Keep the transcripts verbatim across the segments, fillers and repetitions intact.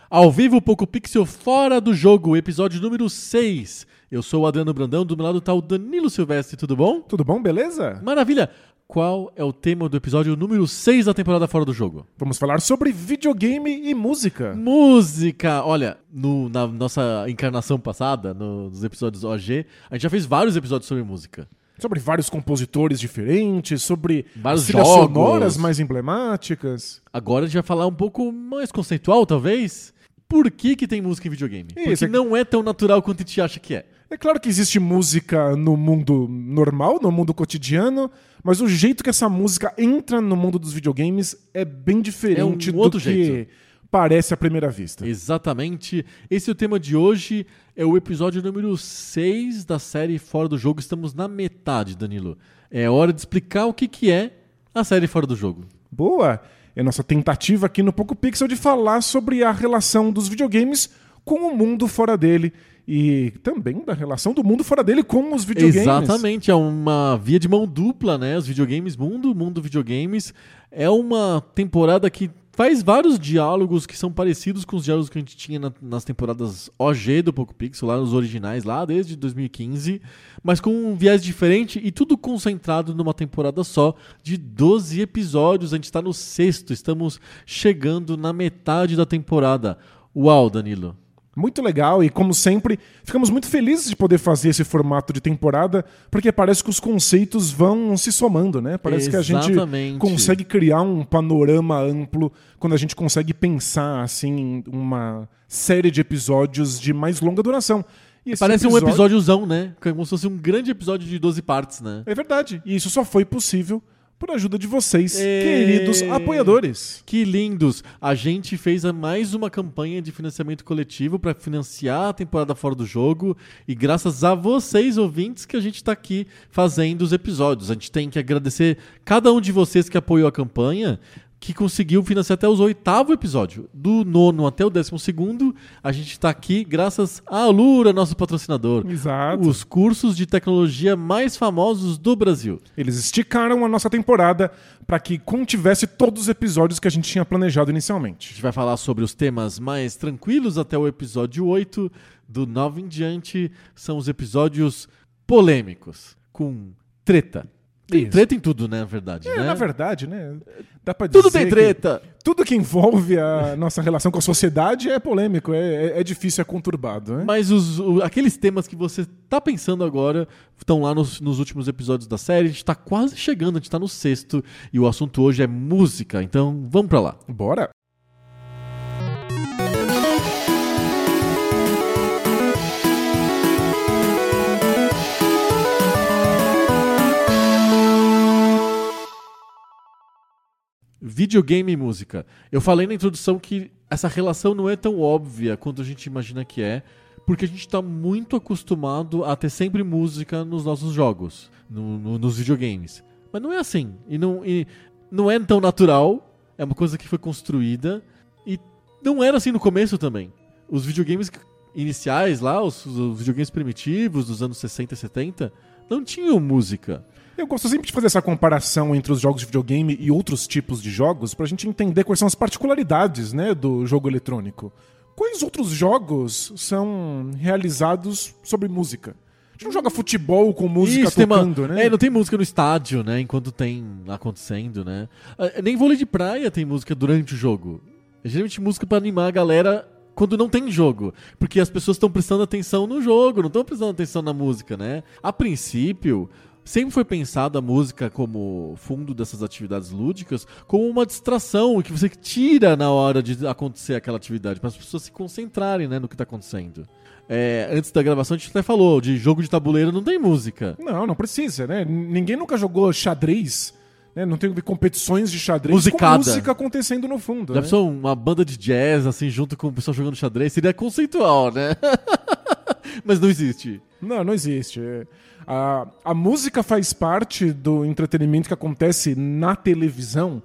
Ao vivo, Poco Pixel Fora do Jogo, episódio número seis. Eu sou o Adriano Brandão, do meu lado tá o Danilo Silvestre, tudo bom? Tudo bom, beleza? Maravilha! Qual é o tema do episódio número seis da temporada Fora do Jogo? Vamos falar sobre videogame e música. Música! Olha, no, na nossa encarnação passada, no, nos episódios O G, a gente já fez vários episódios sobre música. Sobre vários compositores diferentes, sobre vários trilhas jogos sonoras mais emblemáticas. Agora a gente vai falar um pouco mais conceitual, talvez. Por que que tem música em videogame? Isso, Porque é... não é tão natural quanto a gente acha que é. É claro que existe música no mundo normal, no mundo cotidiano, mas o jeito que essa música entra no mundo dos videogames é bem diferente é um do outro que jeito. Parece à primeira vista. Exatamente. Esse é o tema de hoje, é o episódio número seis da série Fora do Jogo. Estamos na metade, Danilo. É hora de explicar o que que é a série Fora do Jogo. Boa! É nossa tentativa aqui no Poco Pixel de falar sobre a relação dos videogames com o mundo fora dele. E também da relação do mundo fora dele com os videogames. Exatamente, é uma via de mão dupla, né? Os videogames mundo, mundo videogames. É uma temporada que faz vários diálogos que são parecidos com os diálogos que a gente tinha na, nas temporadas O G do Poco Pixel, lá nos originais, lá desde dois mil e quinze, mas com um viés diferente e tudo concentrado numa temporada só de doze episódios. A gente está no sexto, estamos chegando na metade da temporada. Uau, Danilo! Muito legal e, como sempre, ficamos muito felizes de poder fazer esse formato de temporada, porque parece que os conceitos vão se somando, né? Parece Exatamente. que a gente consegue criar um panorama amplo quando a gente consegue pensar, assim, em uma série de episódios de mais longa duração. E esse Parece episódio... um episódiozão, né? Como se fosse um grande episódio de doze partes, né? É verdade. E isso só foi possível por ajuda de vocês, e... queridos apoiadores. Que lindos! A gente fez mais uma campanha de financiamento coletivo para financiar a temporada Fora do Jogo e graças a vocês, ouvintes, que a gente está aqui fazendo os episódios. A gente tem que agradecer cada um de vocês que apoiou a campanha, que conseguiu financiar até os oitavo episódio. Do nono até o décimo segundo, a gente está aqui graças a Alura, nosso patrocinador. Exato. Os cursos de tecnologia mais famosos do Brasil. Eles esticaram a nossa temporada para que contivesse todos os episódios que a gente tinha planejado inicialmente. A gente vai falar sobre os temas mais tranquilos até o episódio oito. Do nove em diante são os episódios polêmicos, com treta. Tem Isso. treta em tudo, né, na verdade. É, né? na verdade, né? Dá pra dizer tudo tem treta. Que tudo que envolve a nossa relação com a sociedade é polêmico, é, é, é difícil, é conturbado. Né? Mas os, o, aqueles temas que você tá pensando agora estão lá nos, nos últimos episódios da série. A gente tá quase chegando, a gente tá no sexto. E o assunto hoje é música, então vamos pra lá. Bora! Videogame e música. Eu falei na introdução que essa relação não é tão óbvia quanto a gente imagina que é, porque a gente está muito acostumado a ter sempre música nos nossos jogos, no, no, nos videogames. Mas não é assim. E não, e não é tão natural. É uma coisa que foi construída. E não era assim no começo também. Os videogames iniciais lá, os, os videogames primitivos dos anos sessenta e setenta, não tinham música. Eu gosto sempre de fazer essa comparação entre os jogos de videogame e outros tipos de jogos pra gente entender quais são as particularidades, né, do jogo eletrônico. Quais outros jogos são realizados sobre música? A gente não joga futebol com música Isso, tocando, uma... né? É, não tem música no estádio, né, enquanto tem acontecendo, né? Nem vôlei de praia tem música durante o jogo. É geralmente música pra animar a galera quando não tem jogo. Porque as pessoas estão prestando atenção no jogo, não estão prestando atenção na música, né? A princípio, sempre foi pensada a música como fundo dessas atividades lúdicas como uma distração que você tira na hora de acontecer aquela atividade, para as pessoas se concentrarem, né, no que está acontecendo. É, antes da gravação a gente até falou, de jogo de tabuleiro não tem música. Não, não precisa, né? Ninguém nunca jogou xadrez, né? Não tem competições de xadrez Musicada. com música acontecendo no fundo. Já né? pensou uma banda de jazz, assim, junto com o pessoal jogando xadrez? Seria conceitual, né? Mas não existe. Não, não existe. A, a música faz parte do entretenimento que acontece na televisão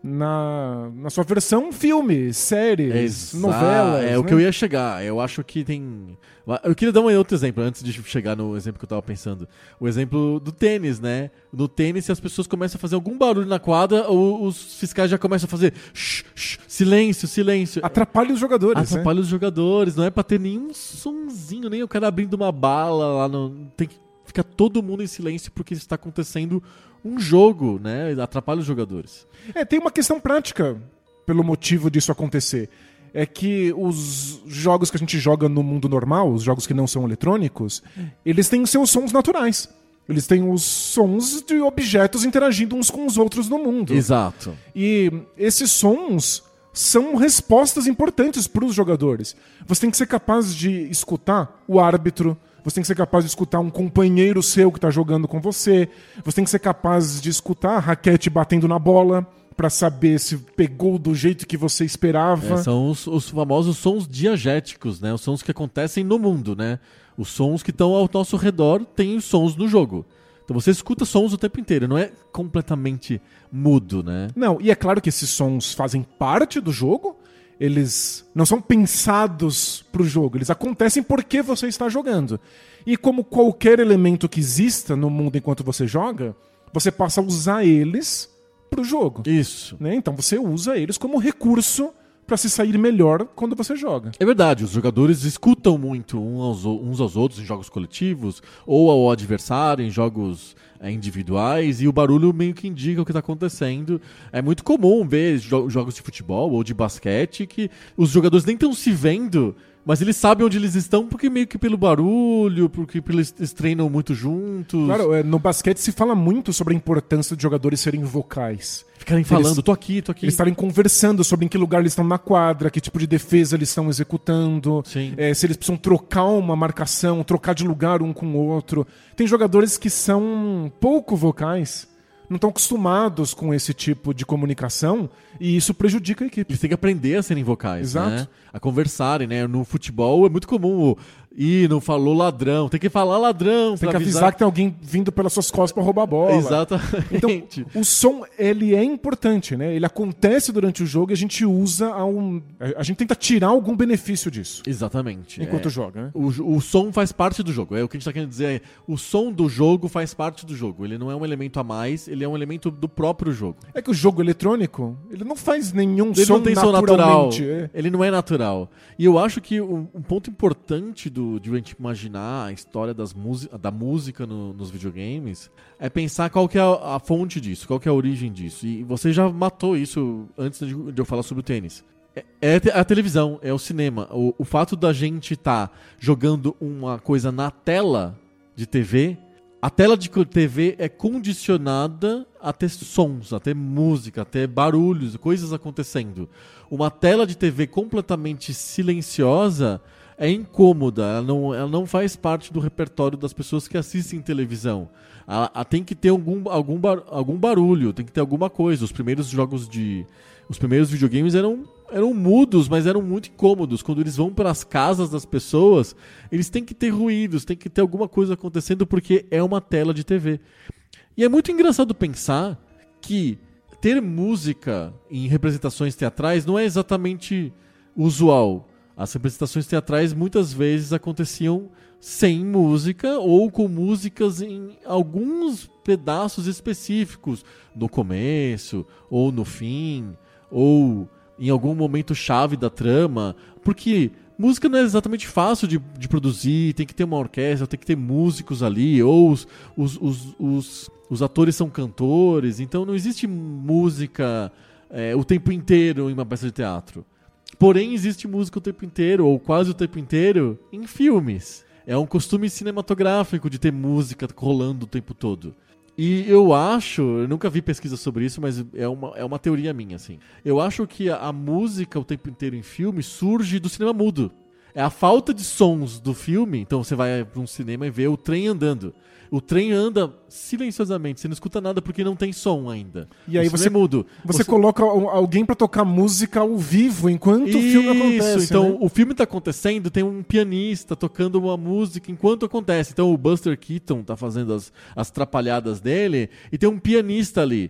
na, na sua versão filme, séries, Exa- novelas. É né? o que eu ia chegar. Eu acho que tem... Eu queria dar um outro exemplo, antes de chegar no exemplo que eu tava pensando. O exemplo do tênis, né? No tênis, se as pessoas começam a fazer algum barulho na quadra, o- os fiscais já começam a fazer shh, shh, silêncio, silêncio. Atrapalha os jogadores. Atrapalha né? os jogadores, não é pra ter nenhum sonzinho, nem o cara abrindo uma bala lá no... Tem que ficar todo mundo em silêncio porque está acontecendo um jogo, né? Atrapalha os jogadores. É, tem uma questão prática pelo motivo disso acontecer. É que os jogos que a gente joga no mundo normal, os jogos que não são eletrônicos, eles têm seus sons naturais. Eles têm os sons de objetos interagindo uns com os outros no mundo. Exato. E esses sons são respostas importantes para os jogadores. Você tem que ser capaz de escutar o árbitro, você tem que ser capaz de escutar um companheiro seu que está jogando com você, você tem que ser capaz de escutar a raquete batendo na bola para saber se pegou do jeito que você esperava. É, são os, os famosos sons diegéticos, né? Os sons que acontecem no mundo, né? Os sons que estão ao nosso redor têm os sons no jogo. Então você escuta sons o tempo inteiro, não é completamente mudo, né? Não, e é claro que esses sons fazem parte do jogo, eles não são pensados pro jogo, eles acontecem porque você está jogando. E como qualquer elemento que exista no mundo enquanto você joga, você passa a usar eles pro jogo. Isso. Né? Então você usa eles como recurso para se sair melhor quando você joga. É verdade, os jogadores escutam muito uns aos, uns aos outros em jogos coletivos, ou ao adversário em jogos é, individuais, e o barulho meio que indica o que está acontecendo. É muito comum ver jo- jogos de futebol ou de basquete que os jogadores nem estão se vendo, mas eles sabem onde eles estão porque meio que pelo barulho, porque eles, eles treinam muito juntos. Claro, é, no basquete se fala muito sobre a importância de jogadores serem vocais. Ficarem falando, tô aqui, tô aqui. Eles estarem conversando sobre em que lugar eles estão na quadra, que tipo de defesa eles estão executando, Sim. é, se eles precisam trocar uma marcação, trocar de lugar um com o outro. Tem jogadores que são pouco vocais, não estão acostumados com esse tipo de comunicação e isso prejudica a equipe. Eles têm que aprender a serem vocais, Exato. né? A conversarem, né? No futebol é muito comum o Ih, não falou ladrão. Tem que falar ladrão Tem pra que avisar avisar que tem alguém vindo pelas suas costas para roubar a bola. Exatamente. Então, o som, ele é importante, né? Ele acontece durante o jogo e a gente usa a um... A gente tenta tirar algum benefício disso. Exatamente. Enquanto é. joga, né? O, o som faz parte do jogo. É o que a gente tá querendo dizer. É, o som do jogo faz parte do jogo. Ele não é um elemento a mais, ele é um elemento do próprio jogo. É que o jogo eletrônico, ele não faz nenhum Ele som não tem som natural. naturalmente. É. Ele não é natural. E eu acho que um, um ponto importante do, de a gente imaginar a história das da música no, nos videogames é pensar qual que é a, a fonte disso, qual que é a origem disso. E você já matou isso antes de, de eu falar sobre o tênis. É, é a televisão, é o cinema. O, o fato da gente estar tá jogando uma coisa na tela de T V... A tela de T V é condicionada a ter sons, a ter música, a ter barulhos, coisas acontecendo. Uma tela de T V completamente silenciosa é incômoda, ela não, ela não faz parte do repertório das pessoas que assistem televisão. Ela, ela tem que ter algum, algum, bar, algum barulho, tem que ter alguma coisa. Os primeiros jogos de... Os primeiros videogames eram, eram mudos, mas eram muito incômodos. Quando eles vão para as casas das pessoas, eles têm que ter ruídos, tem que ter alguma coisa acontecendo porque é uma tela de T V. E é muito engraçado pensar que ter música em representações teatrais não é exatamente usual. As representações teatrais muitas vezes aconteciam sem música ou com músicas em alguns pedaços específicos, no começo ou no fim, ou em algum momento chave da trama, porque música não é exatamente fácil de, de produzir, tem que ter uma orquestra, tem que ter músicos ali, ou os, os, os, os, os atores são cantores, então não existe música é, o tempo inteiro em uma peça de teatro. Porém, existe música o tempo inteiro, ou quase o tempo inteiro, em filmes. É um costume cinematográfico de ter música rolando o tempo todo. E eu acho, eu nunca vi pesquisa sobre isso, mas é uma, é uma teoria minha, assim. Eu acho que a, a música o tempo inteiro em filme surge do cinema mudo. É a falta de sons do filme, então você vai para um cinema e vê o trem andando. O trem anda silenciosamente, você não escuta nada porque não tem som ainda. E aí o você, é mudo. Você, você coloca alguém pra tocar música ao vivo enquanto Isso, o filme acontece. Então né? o filme tá acontecendo, tem um pianista tocando uma música enquanto acontece. Então o Buster Keaton tá fazendo as, as trapalhadas dele e tem um pianista ali.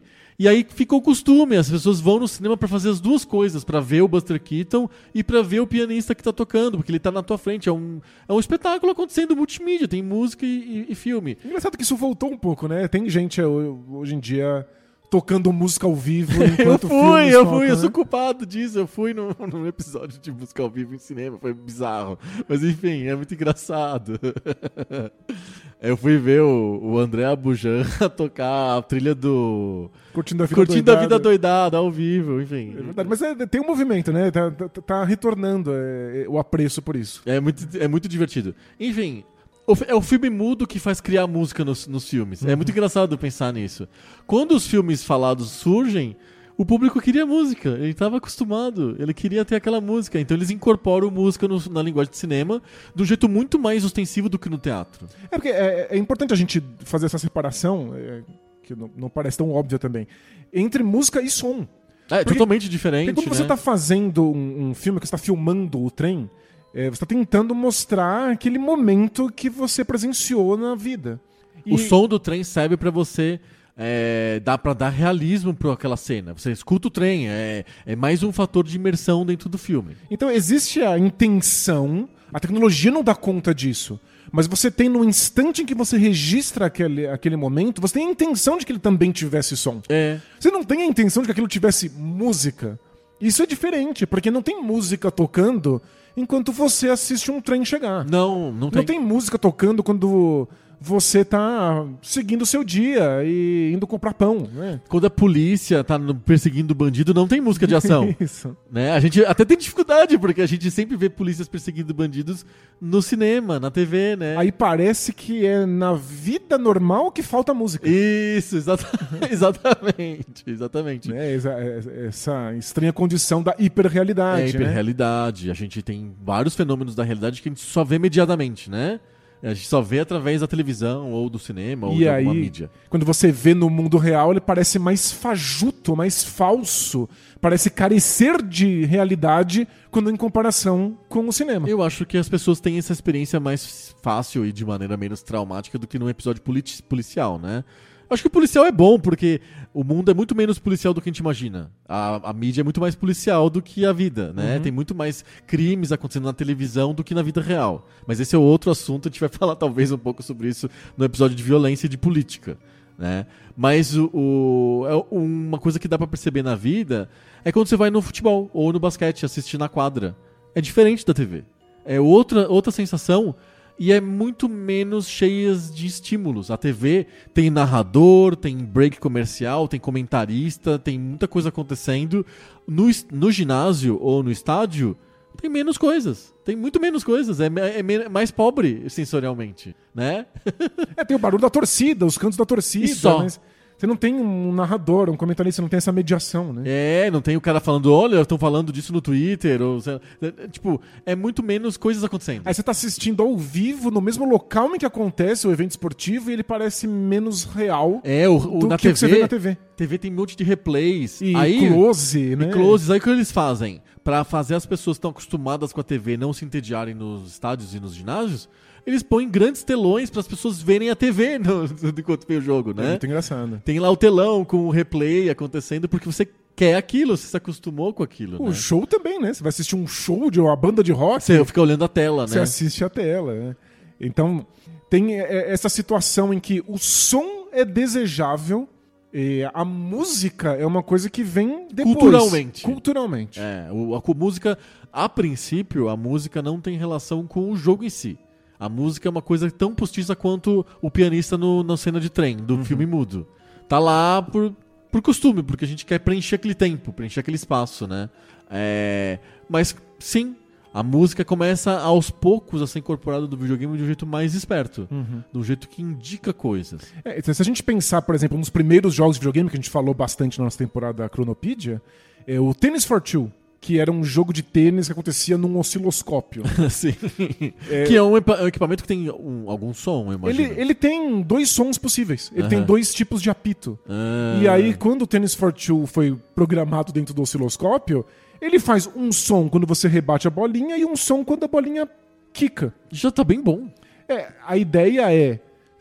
E aí ficou o costume, as pessoas vão no cinema pra fazer as duas coisas, pra ver o Buster Keaton e pra ver o pianista que tá tocando, porque ele tá na tua frente. É um, é um espetáculo acontecendo multimídia, tem música e, e, e filme. Engraçado que isso voltou um pouco, né? Tem gente hoje em dia tocando música ao vivo eu enquanto fui, eu tocam, fui, eu né? sou culpado disso. Eu fui num, num episódio de música ao vivo em cinema, foi bizarro. Mas enfim, é muito engraçado. Eu fui ver o, o André Abujan tocar a trilha do... Curtindo a vida Curtindo doidada. a vida doidada ao vivo, enfim. É verdade, mas é, tem um movimento, né? Tá, tá, tá retornando é, o apreço por isso. É muito, é muito divertido. Enfim, o, é o filme mudo que faz criar música nos, nos filmes. Uhum. É muito engraçado pensar nisso. Quando os filmes falados surgem, o público queria música. Ele estava acostumado. Ele queria ter aquela música. Então eles incorporam música no, na linguagem de cinema de um jeito muito mais ostensivo do que no teatro. É porque é, é importante a gente fazer essa separação, é, que não, não parece tão óbvia também, entre música e som. É, porque, totalmente diferente, porque quando né? você está fazendo um, um filme, que você está filmando o trem, é, você está tentando mostrar aquele momento que você presenciou na vida. E... O som do trem serve pra você... É, dá pra dar realismo pra aquela cena. Você escuta o trem, é, é mais um fator de imersão dentro do filme. Então existe a intenção, a tecnologia não dá conta disso, mas você tem no instante em que você registra aquele, aquele momento, você tem a intenção de que ele também tivesse som. É. Você não tem a intenção de que aquilo tivesse música. Isso é diferente, porque não tem música tocando enquanto você assiste um trem chegar. Não, não tem. Não tem música tocando quando você tá seguindo o seu dia e indo comprar pão, né? Quando a polícia tá no- perseguindo o bandido, não tem música de ação. Isso. Né? A gente até tem dificuldade, porque a gente sempre vê polícias perseguindo bandidos no cinema, na T V, né? Aí parece que é na vida normal que falta música. Isso, exata- exatamente, exatamente. Né? Essa, essa estranha condição da hiperrealidade. É né? hiperrealidade. A gente tem vários fenômenos da realidade que a gente só vê mediadamente, né? A gente só vê através da televisão, ou do cinema, ou E de aí, alguma mídia. quando você vê no mundo real, ele parece mais fajuto, mais falso. Parece carecer de realidade quando em comparação com o cinema. Eu acho que as pessoas têm essa experiência mais fácil e de maneira menos traumática do que num episódio politi- policial, né? Acho que o policial é bom, porque o mundo é muito menos policial do que a gente imagina. A, a mídia é muito mais policial do que a vida, né? Uhum. Tem muito mais crimes acontecendo na televisão do que na vida real. Mas esse é outro assunto, a gente vai falar talvez um pouco sobre isso no episódio de violência e de política, né? Mas o, o- é uma coisa que dá pra perceber na vida é quando você vai no futebol ou no basquete assistir na quadra. É diferente da T V. É outra, outra sensação e é muito menos cheias de estímulos. A T V tem narrador, tem break comercial, tem comentarista, tem muita coisa acontecendo. No, es- no ginásio ou no estádio, tem menos coisas. Tem muito menos coisas. É, me- é me- mais pobre sensorialmente, né? É, tem o barulho da torcida, os cantos da torcida. E só. Mas você não tem um narrador, um comentarista, você não tem essa mediação, né? É, não tem o cara falando, olha, estão falando disso no Twitter. Ou, sei lá. É, tipo, é muito menos coisas acontecendo. Aí você tá assistindo ao vivo, no mesmo local em que acontece o evento esportivo, e ele parece menos real É, o, o- do na que o que você vê T V, na T V. T V tem um monte de replays. E aí, close, né? E closes, aí o que eles fazem? Pra fazer as pessoas que estão acostumadas com a T V não se entediarem nos estádios e nos ginásios, eles põem grandes telões para as pessoas verem a T V no, enquanto vê o jogo, É né? muito engraçado. Tem lá o telão com o replay acontecendo porque você quer aquilo, você se acostumou com aquilo, O né? show também, né? Você vai assistir um show de uma banda de rock, Você fica olhando a tela, você né? assiste a tela, né? Então, tem é, essa situação em que o som é desejável e a música é uma coisa que vem depois. Culturalmente. Culturalmente. É, o- a, a música, a princípio, a música não tem relação com o jogo em si. A música é uma coisa tão postiça quanto o pianista no, na cena de trem, do filme mudo. Tá lá por, por costume, porque a gente quer preencher aquele tempo, preencher aquele espaço, né? É, mas, sim, a música começa aos poucos a ser incorporada do videogame de um jeito mais esperto. De um jeito que indica coisas. É, se a gente pensar, por exemplo, nos primeiros jogos de videogame que a gente falou bastante na nossa temporada Chronopedia, é o Tennis for Two, que era um jogo de tênis que acontecia num osciloscópio. Sim. Que é um, epa- um equipamento que tem um- algum som, eu imagino. Ele, ele tem dois sons possíveis. Ele tem Aham. dois tipos de apito. Ah. E aí, quando o Tennis for Two foi programado dentro do osciloscópio, ele faz um som quando você rebate a bolinha e um som quando a bolinha quica. Já tá bem bom. É, a ideia é,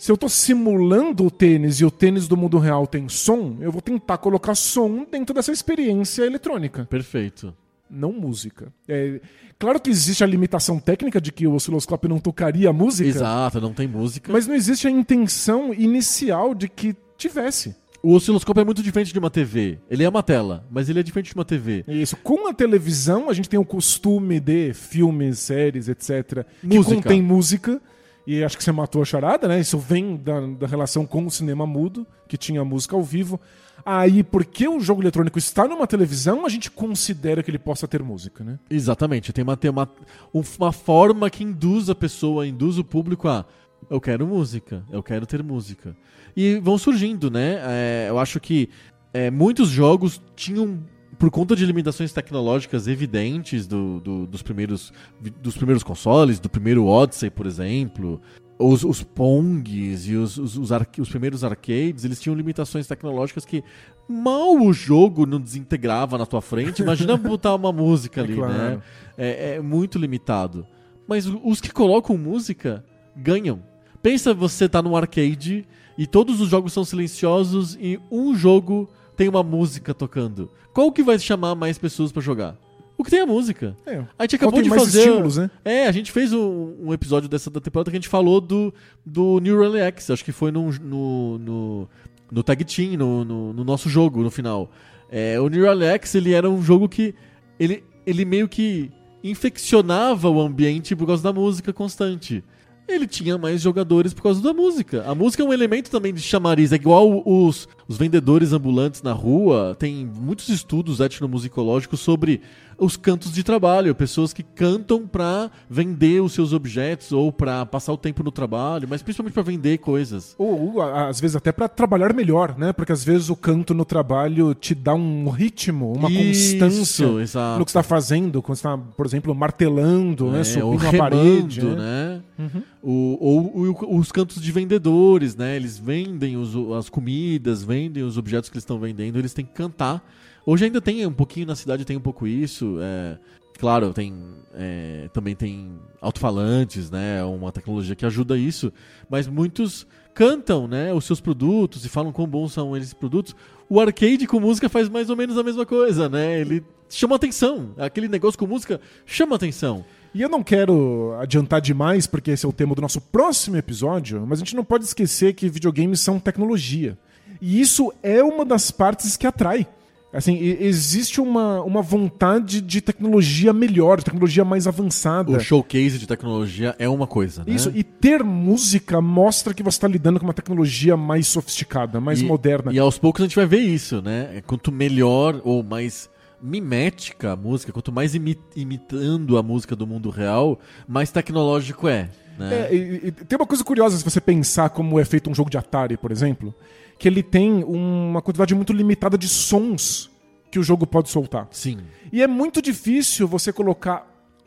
Se eu tô simulando o tênis e o tênis do mundo real tem som, eu vou tentar colocar som dentro dessa experiência eletrônica. Perfeito. Não música. É, claro que existe a limitação técnica de que o osciloscópio não tocaria a música. Exato, não tem música. Mas não existe a intenção inicial de que tivesse. O osciloscópio é muito diferente de uma T V. Ele é uma tela, mas ele é diferente de uma T V. Isso. Com a televisão, a gente tem o costume de filmes, séries, etcétera, Música. que contém música. E acho que você matou a charada, né? Isso vem da, da relação com o cinema mudo, que tinha música ao vivo. Aí, porque o jogo eletrônico está numa televisão, a gente considera que ele possa ter música, né? Exatamente. Tem uma, tem uma, uma forma que induz a pessoa, induz o público a eu quero música, eu quero ter música. E vão surgindo, né? É, eu acho que é, muitos jogos tinham, por conta de limitações tecnológicas evidentes do, do, dos, primeiros, dos primeiros consoles, do primeiro Odyssey, por exemplo, os, os Pongs e os, os, os, arca- os primeiros arcades, eles tinham limitações tecnológicas que mal o jogo não desintegrava na tua frente. Imagina botar uma música ali, É claro. né? É, é muito limitado. Mas os que colocam música ganham. Pensa você tá num arcade e todos os jogos são silenciosos e um jogo tem uma música tocando. Qual que vai chamar mais pessoas pra jogar? O que tem a música. É. A gente acabou Qual tem de mais fazer... estímulos, né? É, a gente fez um, um episódio dessa da temporada que a gente falou do, do New Rally X. Acho que foi no, no, no, no Tag Team, no, no, no nosso jogo, no final. É, o New Rally X, ele era um jogo que... Ele, ele meio que infeccionava o ambiente por causa da música constante. Ele tinha mais jogadores por causa da música. A música é um elemento também de chamariz. É igual os, os vendedores ambulantes na rua. Tem muitos estudos etnomusicológicos sobre os cantos de trabalho. Pessoas que cantam pra vender os seus objetos ou pra passar o tempo no trabalho, mas principalmente pra vender coisas. Ou, ou, às vezes até pra trabalhar melhor, né? Porque às vezes o canto no trabalho te dá um ritmo, uma Isso, constância exato. no que você está fazendo. Quando você está, por exemplo, martelando, né? É, ou Subindo a remando, parede. né? né? Uhum. O, ou, ou os cantos de vendedores, né? Eles vendem os, as comidas, vendem os objetos que eles estão vendendo, eles têm que cantar. Hoje ainda tem um pouquinho na cidade, tem um pouco isso. É, claro, tem, é, também tem alto-falantes, né? Uma tecnologia que ajuda isso. Mas muitos cantam, né? Os seus produtos e falam quão bons são esses produtos. O arcade com música faz mais ou menos a mesma coisa, né? Ele chama atenção. Aquele negócio com música chama atenção. E eu não quero adiantar demais, porque esse é o tema do nosso próximo episódio, mas a gente não pode esquecer que videogames são tecnologia. E isso é uma das partes que atrai. Assim, existe uma, uma vontade de tecnologia melhor, de tecnologia mais avançada. O showcase de tecnologia é uma coisa, né? Isso, e ter música mostra que você está lidando com uma tecnologia mais sofisticada, mais e, moderna. E aos poucos a gente vai ver isso, né? Quanto melhor ou mais mimética a música, quanto mais imi- imitando a música do mundo real, mais tecnológico é, né? É, e, e tem uma coisa curiosa se você pensar como é feito um jogo de Atari, por exemplo, que ele tem uma quantidade muito limitada de sons que o jogo pode soltar. Sim. E é muito difícil você colocar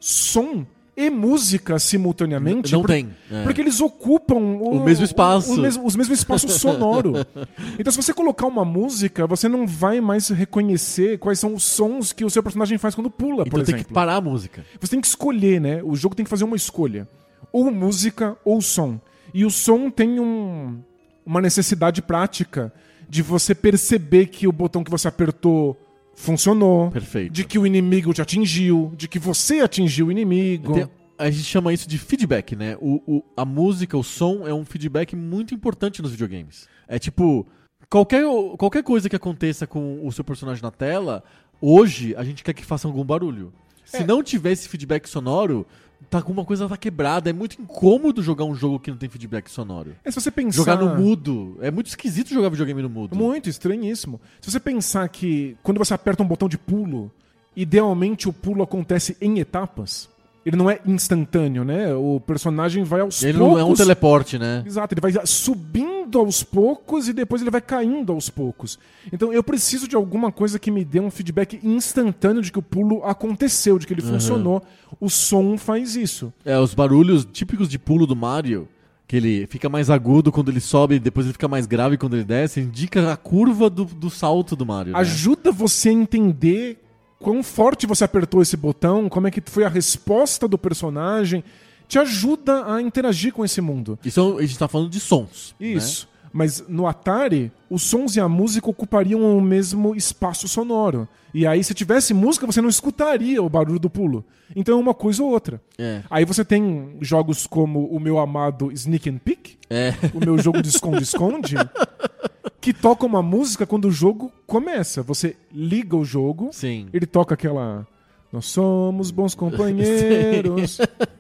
som e música simultaneamente. Não por, tem. É. Porque eles ocupam o, O mesmo espaço. O, o mesmo, os mesmos espaços sonoro. Então, se você colocar uma música, você não vai mais reconhecer quais são os sons que o seu personagem faz quando pula, Então por tem exemplo. que parar a música. Você tem que escolher, né? O jogo tem que fazer uma escolha. Ou música ou som. E o som tem um, uma necessidade prática de você perceber que o botão que você apertou funcionou. Perfeito. De que o inimigo te atingiu. De que você atingiu o inimigo. Tem- a gente chama isso de feedback, né? O, o- a música, o som é um feedback muito importante nos videogames. É tipo, qualquer, qualquer coisa que aconteça com o seu personagem na tela, hoje a gente quer que faça algum barulho. Se É. não tiver esse feedback sonoro, tá, alguma coisa tá quebrada. É muito incômodo jogar um jogo que não tem feedback sonoro. É, se você pensar... Jogar no mudo. É muito esquisito jogar videogame no mudo. Muito estranhíssimo. Se você pensar que quando você aperta um botão de pulo, idealmente o pulo acontece em etapas. Ele não é instantâneo, né? O personagem vai aos Ele poucos... não é um teleporte, né? Exato, ele vai subindo aos poucos e depois ele vai caindo aos poucos. Então eu preciso de alguma coisa que me dê um feedback instantâneo de que o pulo aconteceu, de que ele Uhum. funcionou. O som faz isso. É, os barulhos típicos de pulo do Mario, que ele fica mais agudo quando ele sobe e depois ele fica mais grave quando ele desce, indica a curva do, do salto do Mario. Né? Ajuda você a entender quão forte você apertou esse botão, como é que foi a resposta do personagem. te ajuda a interagir com esse mundo. Isso a gente tá falando de sons. Isso. Né? Mas no Atari, os sons e a música ocupariam o mesmo espaço sonoro. E aí, se tivesse música, você não escutaria o barulho do pulo. Então é uma coisa ou outra. É. Aí você tem jogos como o meu amado Sneak and Peek, É. o meu jogo de esconde-esconde, que toca uma música quando o jogo começa. Você liga o jogo, Sim. ele toca aquela... Nós somos bons companheiros.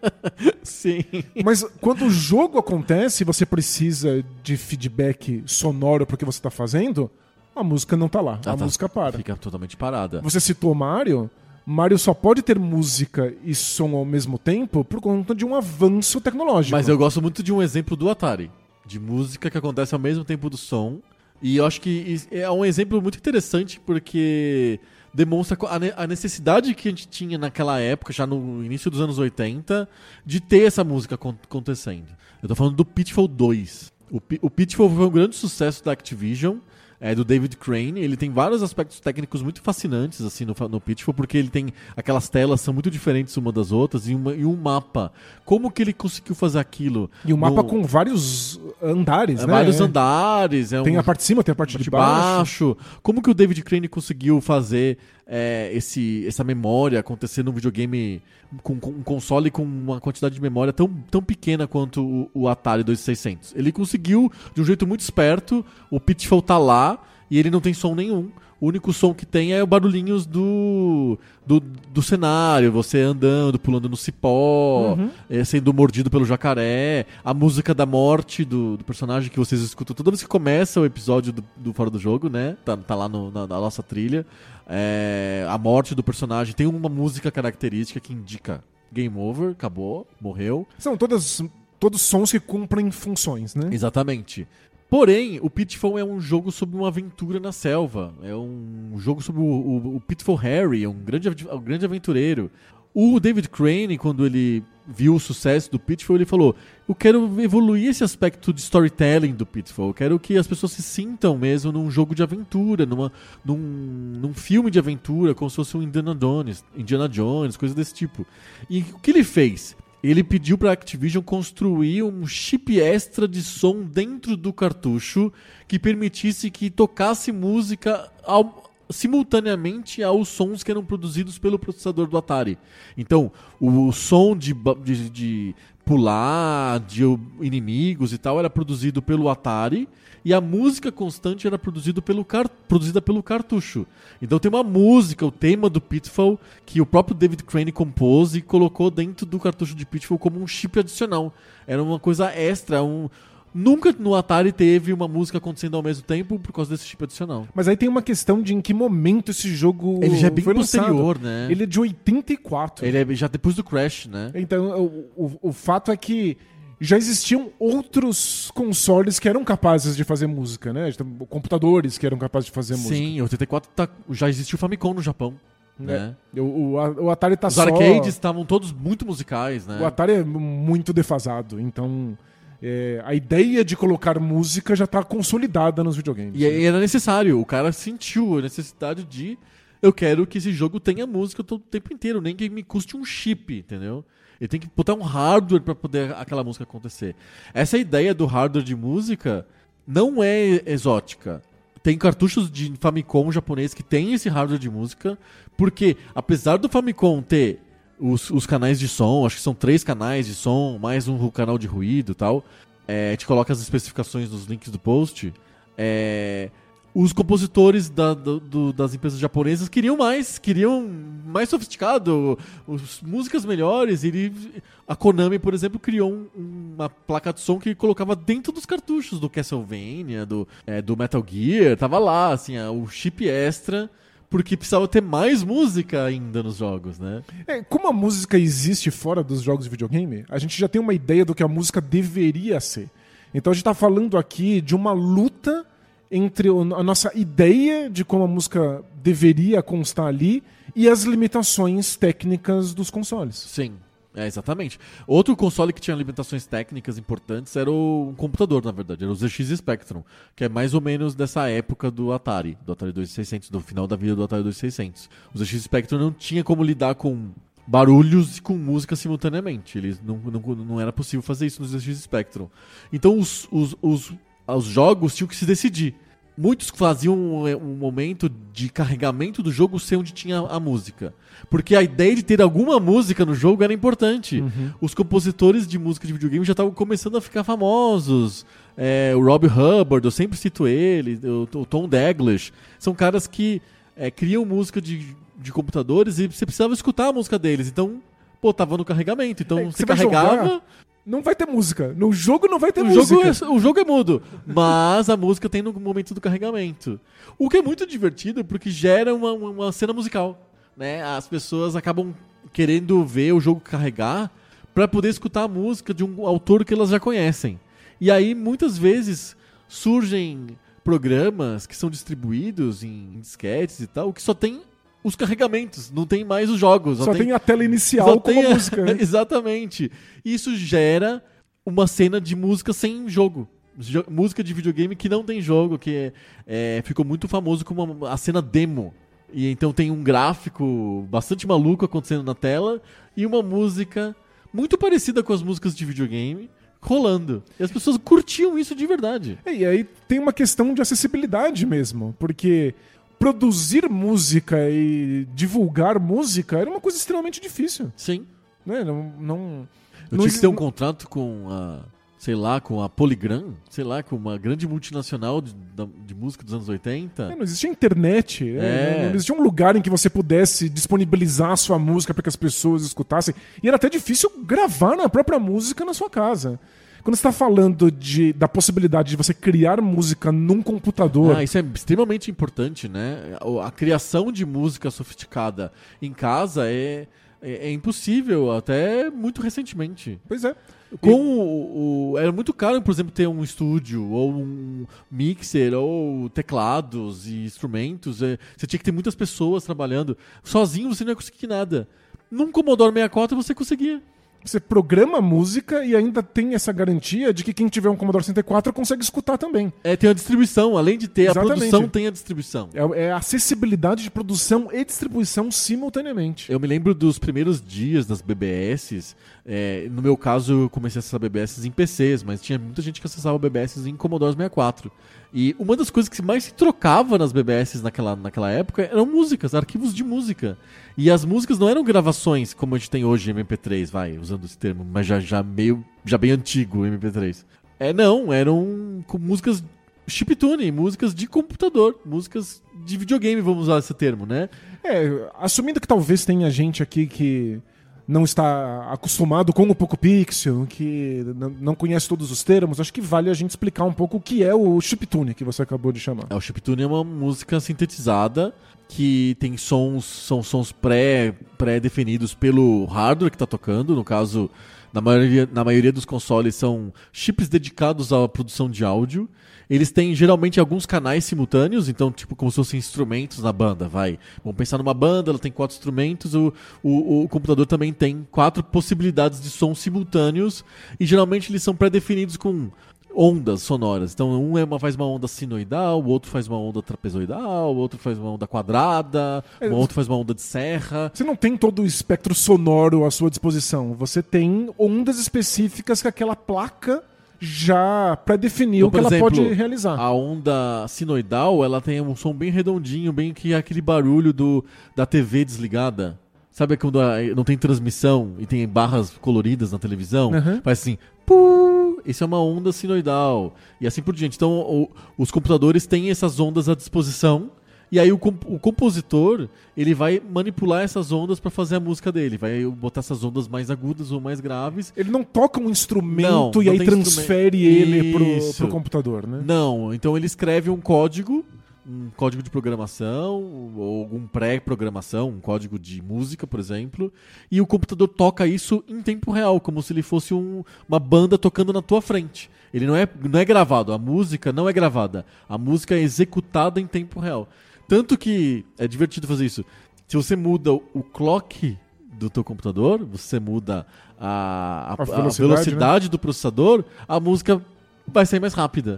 Sim. Mas quando o jogo acontece e você precisa de feedback sonoro pro que você tá fazendo, a música não tá lá. Ah, a tá. música para. Fica totalmente parada. Você citou Mario. Mario só pode ter música e som ao mesmo tempo por conta de um avanço tecnológico. Mas eu gosto muito de um exemplo do Atari. De música que acontece ao mesmo tempo do som. E eu acho que é um exemplo muito interessante porque... demonstra a necessidade que a gente tinha naquela época, já no início dos anos oitenta, de ter essa música acontecendo. Eu tô falando do Pitfall dois. O, P- o Pitfall foi um grande sucesso da Activision, é, do David Crane. Ele tem vários aspectos técnicos muito fascinantes assim, no, no Pitfall, porque ele tem aquelas telas são muito diferentes uma das outras e, uma, e um mapa. Como que ele conseguiu fazer aquilo? E um mapa no, com vários andares, é, né? Vários andares. É tem um, a parte de cima, tem a parte de, de baixo. baixo. Como que o David Crane conseguiu fazer é, esse, essa memória acontecer num videogame com, com um console com uma quantidade de memória tão, tão pequena quanto o, o Atari dois mil e seiscentos? Ele conseguiu, de um jeito muito esperto, o Pitfall tá lá e ele não tem som nenhum. O único som que tem é o barulhinhos do, do, do cenário, você andando, pulando no cipó, Uhum. é, sendo mordido pelo jacaré, a música da morte do, do personagem que vocês escutam toda vez que começa o episódio do, do Fora do Jogo, né? Tá, tá lá no, na, na nossa trilha. É, a morte do personagem tem uma música característica que indica game over, acabou, morreu. São todas, todos sons que cumprem funções, né? Exatamente. Porém, o Pitfall é um jogo sobre uma aventura na selva. É um jogo sobre o, o, o Pitfall Harry, um grande, um grande aventureiro. O David Crane, quando ele viu o sucesso do Pitfall, ele falou: eu quero evoluir esse aspecto de storytelling do Pitfall. Eu quero que as pessoas se sintam mesmo num jogo de aventura, numa, num, num filme de aventura, como se fosse um Indiana Jones, Indiana Jones, coisa desse tipo. E o que ele fez? Ele pediu para a Activision construir um chip extra de som dentro do cartucho que permitisse que tocasse música ao, simultaneamente aos sons que eram produzidos pelo processador do Atari. Então, o, o som de, de, de pular, de inimigos e tal, era produzido pelo Atari e a música constante era produzido pelo car- produzida pelo cartucho. Então tem uma música, o tema do Pitfall, que o próprio David Crane compôs e colocou dentro do cartucho de Pitfall como um chip adicional. Era uma coisa extra, um... Nunca no Atari teve uma música acontecendo ao mesmo tempo por causa desse chip adicional. Mas aí tem uma questão de em que momento esse jogo Ele já é bem foi lançado. posterior, né? Ele é de oitenta e quatro. Ele é já depois do Crash, né? Então, o, o, o fato é que já existiam outros consoles que eram capazes de fazer música, né? Computadores que eram capazes de fazer música. Sim, em oitenta e quatro tá, já existiu o Famicom no Japão. Né? É. O, o, o Atari tá Os só... arcades estavam todos muito musicais, né? O Atari é muito defasado, então... É, a ideia de colocar música já tá consolidada nos videogames. E aí era necessário, o cara sentiu a necessidade de eu quero que esse jogo tenha música todo o tempo inteiro, nem que me custe um chip, entendeu? Ele tem que botar um hardware para poder aquela música acontecer. Essa ideia do hardware de música não é exótica. Tem cartuchos de Famicom japonês que tem esse hardware de música, porque apesar do Famicom ter Os, os canais de som, acho que são três canais de som, mais um canal de ruído e tal. É, a gente coloca as especificações nos links do post. É, os compositores da, do, do, das empresas japonesas queriam mais, queriam mais sofisticado, os, músicas melhores. Ele, a Konami, por exemplo, criou um, uma placa de som que colocava dentro dos cartuchos do Castlevania, do, é, do Metal Gear. Tava lá, assim, o chip extra. Porque precisava ter mais música ainda nos jogos, né? É, como a música existe fora dos jogos de videogame, a gente já tem uma ideia do que a música deveria ser. Então a gente tá falando aqui de uma luta entre a nossa ideia de como a música deveria constar ali e as limitações técnicas dos consoles. Sim. É, exatamente. Outro console que tinha limitações técnicas importantes era o, um computador, na verdade. Era o Z X Spectrum, que é mais ou menos dessa época do Atari, do Atari dois mil e seiscentos, do final da vida do Atari dois mil e seiscentos. O Z X Spectrum não tinha como lidar com barulhos com música simultaneamente. Eles não, não, não era possível fazer isso no Z X Spectrum. Então os, os, os, os jogos tinham que se decidir. Muitos faziam um, um momento de carregamento do jogo ser onde tinha a música. Porque a ideia de ter alguma música no jogo era importante. Uhum. Os compositores de música de videogame já estavam começando a ficar famosos. É, o Rob Hubbard, eu sempre cito ele, o, o Tom Daglish. São caras que é, criam música de, de computadores e você precisava escutar a música deles. Então, pô, tava no carregamento. Então, é, você, você carregava... Jogar... Não vai ter música. No jogo não vai ter o música. Jogo é, o jogo é mudo. Mas a música tem no momento do carregamento. O que é muito divertido porque gera uma, uma cena musical. Né? As pessoas acabam querendo ver o jogo carregar para poder escutar a música de um autor que elas já conhecem. E aí, muitas vezes, surgem programas que são distribuídos em disquetes e tal, que só tem os carregamentos, não tem mais os jogos. Só, só tem, tem a tela inicial com a música. Né? Exatamente. Isso gera uma cena de música sem jogo. Jo- música de videogame que não tem jogo, que é, é, ficou muito famoso como uma, a cena demo. E então tem um gráfico bastante maluco acontecendo na tela e uma música muito parecida com as músicas de videogame rolando. E as pessoas curtiam isso de verdade. É, e aí tem uma questão de acessibilidade mesmo, porque... produzir música e divulgar música era uma coisa extremamente difícil. Sim. Né? Não, não, Eu não tinha que ter um contrato com a, sei lá, com a Polygram, sei lá, com uma grande multinacional de, de música dos anos oitenta. É, não existia internet, né? É. Não, não existia um lugar em que você pudesse disponibilizar a sua música para que as pessoas escutassem. E era até difícil gravar na própria música na sua casa. Quando você está falando de, da possibilidade de você criar música num computador... Ah, isso é extremamente importante, né? A criação de música sofisticada em casa é, é, é impossível, até muito recentemente. Pois é. Com o, o, era muito caro, por exemplo, ter um estúdio, ou um mixer, ou teclados e instrumentos. É, você tinha que ter muitas pessoas trabalhando. Sozinho você não ia conseguir nada. Num Commodore sessenta e quatro você conseguia. Você programa a música e ainda tem essa garantia de que quem tiver um Commodore sessenta e quatro consegue escutar também. É, tem a distribuição. Além de ter Exatamente. A produção, tem a distribuição. É, é a acessibilidade de produção e distribuição simultaneamente. Eu me lembro dos primeiros dias das B B S. É, no meu caso, eu comecei a acessar B B S em P Cs, mas tinha muita gente que acessava B B S em Commodore sessenta e quatro. E uma das coisas que mais se trocava nas B B S naquela, naquela época eram músicas, arquivos de música. E as músicas não eram gravações como a gente tem hoje em M P três, vai, usando esse termo, mas já, já meio, já bem antigo M P três. É, não, eram com músicas chiptune, músicas de computador, músicas de videogame, vamos usar esse termo, né? É, assumindo que talvez tenha gente aqui que não está acostumado com o Poco Pixel, que não conhece todos os termos, acho que vale a gente explicar um pouco o que é o chiptune que você acabou de chamar. É, o chiptune é uma música sintetizada que tem sons, são sons pré, pré-definidos pelo hardware que está tocando. No caso, na maioria, na maioria dos consoles são chips dedicados à produção de áudio. Eles têm geralmente alguns canais simultâneos, então tipo como se fossem instrumentos na banda, vai. Vamos pensar numa banda, ela tem quatro instrumentos, o, o, o computador também tem quatro possibilidades de sons simultâneos e geralmente eles são pré-definidos com ondas sonoras. Então um é uma, faz uma onda sinoidal, o outro faz uma onda trapezoidal, o outro faz uma onda quadrada, o outro faz uma onda de serra. Você não tem todo o espectro sonoro à sua disposição, você tem ondas específicas que aquela placa já pré-definiu então, que ela exemplo, pode realizar. A onda sinoidal, ela tem um som bem redondinho, bem que é aquele barulho do, da T V desligada. Sabe quando não tem transmissão e tem barras coloridas na televisão? Uhum. Faz assim, puu, isso é uma onda sinoidal. E assim por diante. Então, o, os computadores têm essas ondas à disposição. E aí o, comp- o compositor, ele vai manipular essas ondas para fazer a música dele. Vai botar essas ondas mais agudas ou mais graves. Ele não toca um instrumento não, e não aí transfere ele pro, pro computador, né? Não, então ele escreve um código, um código de programação, ou algum pré-programação, um código de música, por exemplo, e o computador toca isso em tempo real, como se ele fosse um, uma banda tocando na tua frente. Ele não é, não é gravado, a música não é gravada. A música é executada em tempo real. Tanto que é divertido fazer isso. Se você muda o clock do teu computador, você muda a, a, a velocidade, a velocidade né? do processador, a música vai sair mais rápida.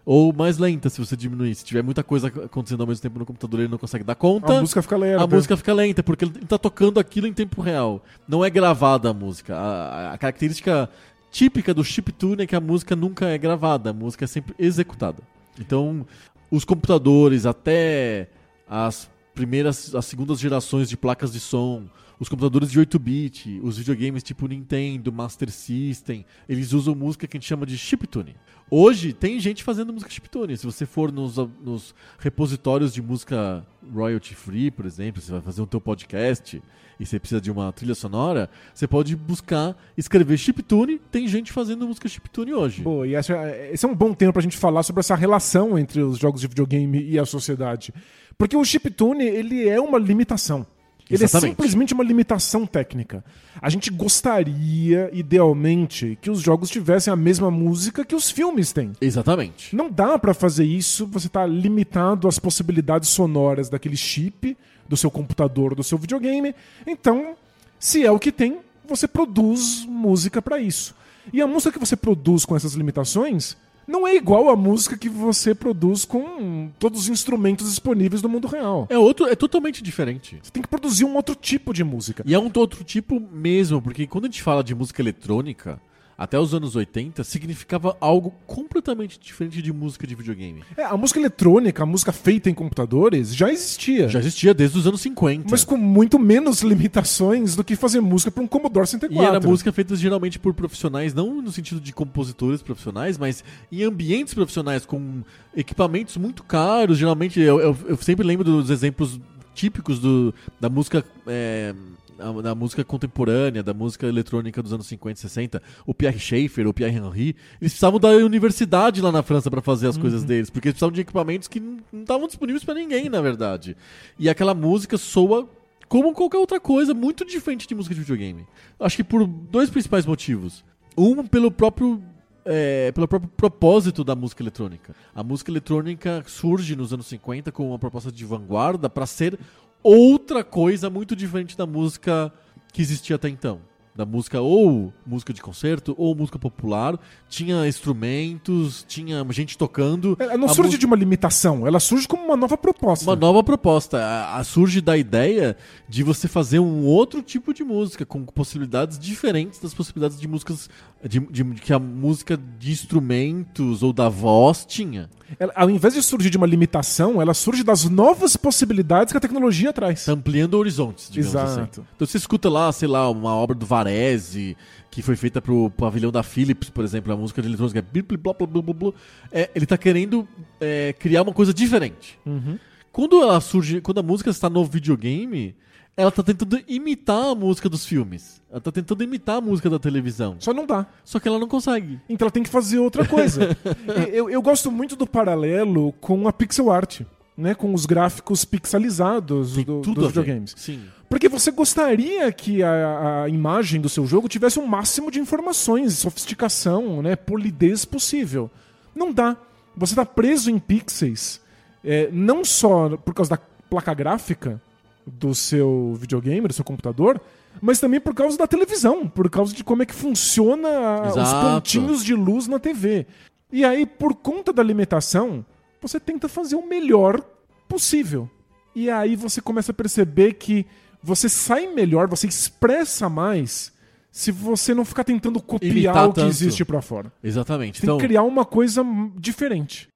ou mais lenta se você diminuir. Se tiver muita coisa acontecendo ao mesmo tempo no computador, ele não consegue dar conta. A música fica lenta. A música fica lenta, porque ele tá tocando aquilo em tempo real. Não é gravada a música. A, a característica típica do chiptune é que a música nunca é gravada, a música é sempre executada. Então, os computadores, até as primeiras, as segundas gerações de placas de som, os computadores de oito bit, os videogames tipo Nintendo, Master System, eles usam música que a gente chama de chiptune. Hoje tem gente fazendo música chiptune. Se você for nos, nos repositórios de música royalty free, por exemplo, você vai fazer o teu podcast e você precisa de uma trilha sonora, você pode buscar, escrever chiptune, tem gente fazendo música chiptune hoje. Pô, e essa, esse é um bom tempo pra gente falar sobre essa relação entre os jogos de videogame e a sociedade. Porque o chiptune, ele é uma limitação. Ele Exatamente. é simplesmente uma limitação técnica. A gente gostaria, idealmente, que os jogos tivessem a mesma música que os filmes têm. Exatamente. Não dá pra fazer isso, você tá limitado às possibilidades sonoras daquele chip, do seu computador, do seu videogame. Então, se é o que tem, você produz música pra isso. E a música que você produz com essas limitações não é igual à música que você produz com todos os instrumentos disponíveis do mundo real. É, outro, é totalmente diferente. Você tem que produzir um outro tipo de música. E é um outro tipo mesmo, porque quando a gente fala de música eletrônica, até os anos oitenta, significava algo completamente diferente de música de videogame. É, a música eletrônica, a música feita em computadores, já existia. Já existia desde os anos cinquenta. Mas com muito menos limitações do que fazer música para um Commodore sessenta e quatro. E era música feita geralmente por profissionais, não no sentido de compositores profissionais, mas em ambientes profissionais, com equipamentos muito caros. Geralmente, eu, eu, eu sempre lembro dos exemplos típicos do, da música... É, da música contemporânea, da música eletrônica dos anos cinquenta e sessenta, o Pierre Schaeffer, o Pierre Henry, eles precisavam da universidade lá na França pra fazer as uhum. coisas deles, porque eles precisavam de equipamentos que não estavam disponíveis pra ninguém, na verdade. E aquela música soa como qualquer outra coisa, muito diferente de música de videogame. Acho que por dois principais motivos. Um, pelo próprio É, pelo próprio propósito da música eletrônica. A música eletrônica surge nos anos cinquenta com uma proposta de vanguarda para ser outra coisa muito diferente da música que existia até então. Da música ou música de concerto ou música popular. Tinha instrumentos, tinha gente tocando. Ela não surge mu- de uma limitação, ela surge como uma nova proposta. Uma nova proposta. A, a surge da ideia de você fazer um outro tipo de música, com possibilidades diferentes das possibilidades de músicas de, de, que a música de instrumentos ou da voz tinha. Ela, ao invés de surgir de uma limitação, ela surge das novas possibilidades que a tecnologia traz. Tá ampliando horizontes, digamos Exato. assim. Então você escuta lá, sei lá, uma obra do Varese, que foi feita pro pavilhão da Philips, por exemplo, a música de eletrônica é, é, ele tá querendo é, criar uma coisa diferente. Uhum. Quando ela surge, quando a música está no videogame, ela tá tentando imitar a música dos filmes. Ela tá tentando imitar a música da televisão. Só não dá. Só que ela não consegue. Então ela tem que fazer outra coisa. eu, eu gosto muito do paralelo com a pixel art, né? Com os gráficos pixelizados do, tudo dos videogames. Sim. Porque você gostaria que a, a imagem do seu jogo tivesse o máximo de informações, sofisticação, né? Polidez possível. Não dá. Você tá preso em pixels, é, não só por causa da placa gráfica do seu videogame, do seu computador, mas também por causa da televisão, por causa de como é que funciona a, os pontinhos de luz na T V. E aí, por conta da limitação, você tenta fazer o melhor possível. E aí você começa a perceber que você sai melhor, você expressa mais se você não ficar tentando copiar Imitar o que tanto. existe pra fora. Exatamente. Você Então, tem que criar uma coisa diferente.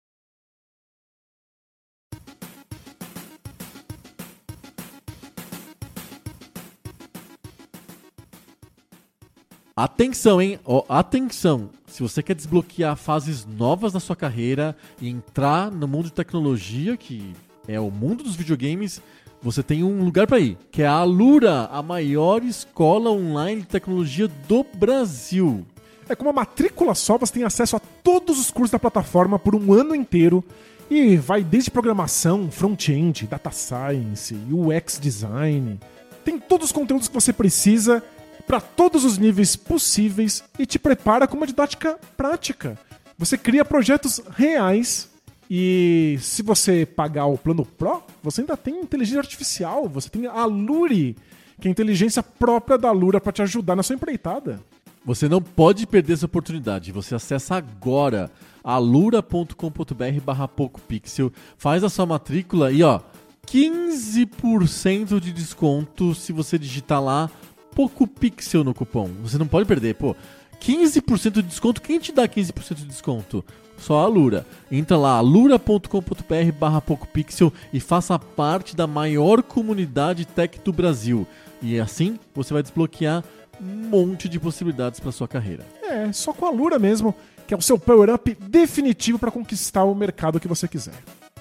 atenção, hein? Ó, atenção! Se você quer desbloquear fases novas na sua carreira e entrar no mundo de tecnologia, que é o mundo dos videogames, você tem um lugar pra ir, que é a Alura, a maior escola online de tecnologia do Brasil. É, com uma matrícula só, você tem acesso a todos os cursos da plataforma por um ano inteiro. E vai desde programação, front-end, data science, U X design. Tem todos os conteúdos que você precisa para todos os níveis possíveis e te prepara com uma didática prática. Você cria projetos reais e se você pagar o plano Pro, você ainda tem inteligência artificial, você tem a Aluri, que é a inteligência própria da Alura para te ajudar na sua empreitada. Você não pode perder essa oportunidade. Você acessa agora alura.com.br barra PocoPixel, faz a sua matrícula e ó, quinze por cento de desconto se você digitar lá PocoPixel no cupom. Você não pode perder, pô. quinze por cento de desconto, quem te dá quinze por cento de desconto? Só a Alura. Entra lá, alura.com.br barra PocoPixel e faça parte da maior comunidade tech do Brasil. E assim você vai desbloquear um monte de possibilidades para sua carreira. É, só com a Alura mesmo, que é o seu power-up definitivo para conquistar o mercado que você quiser.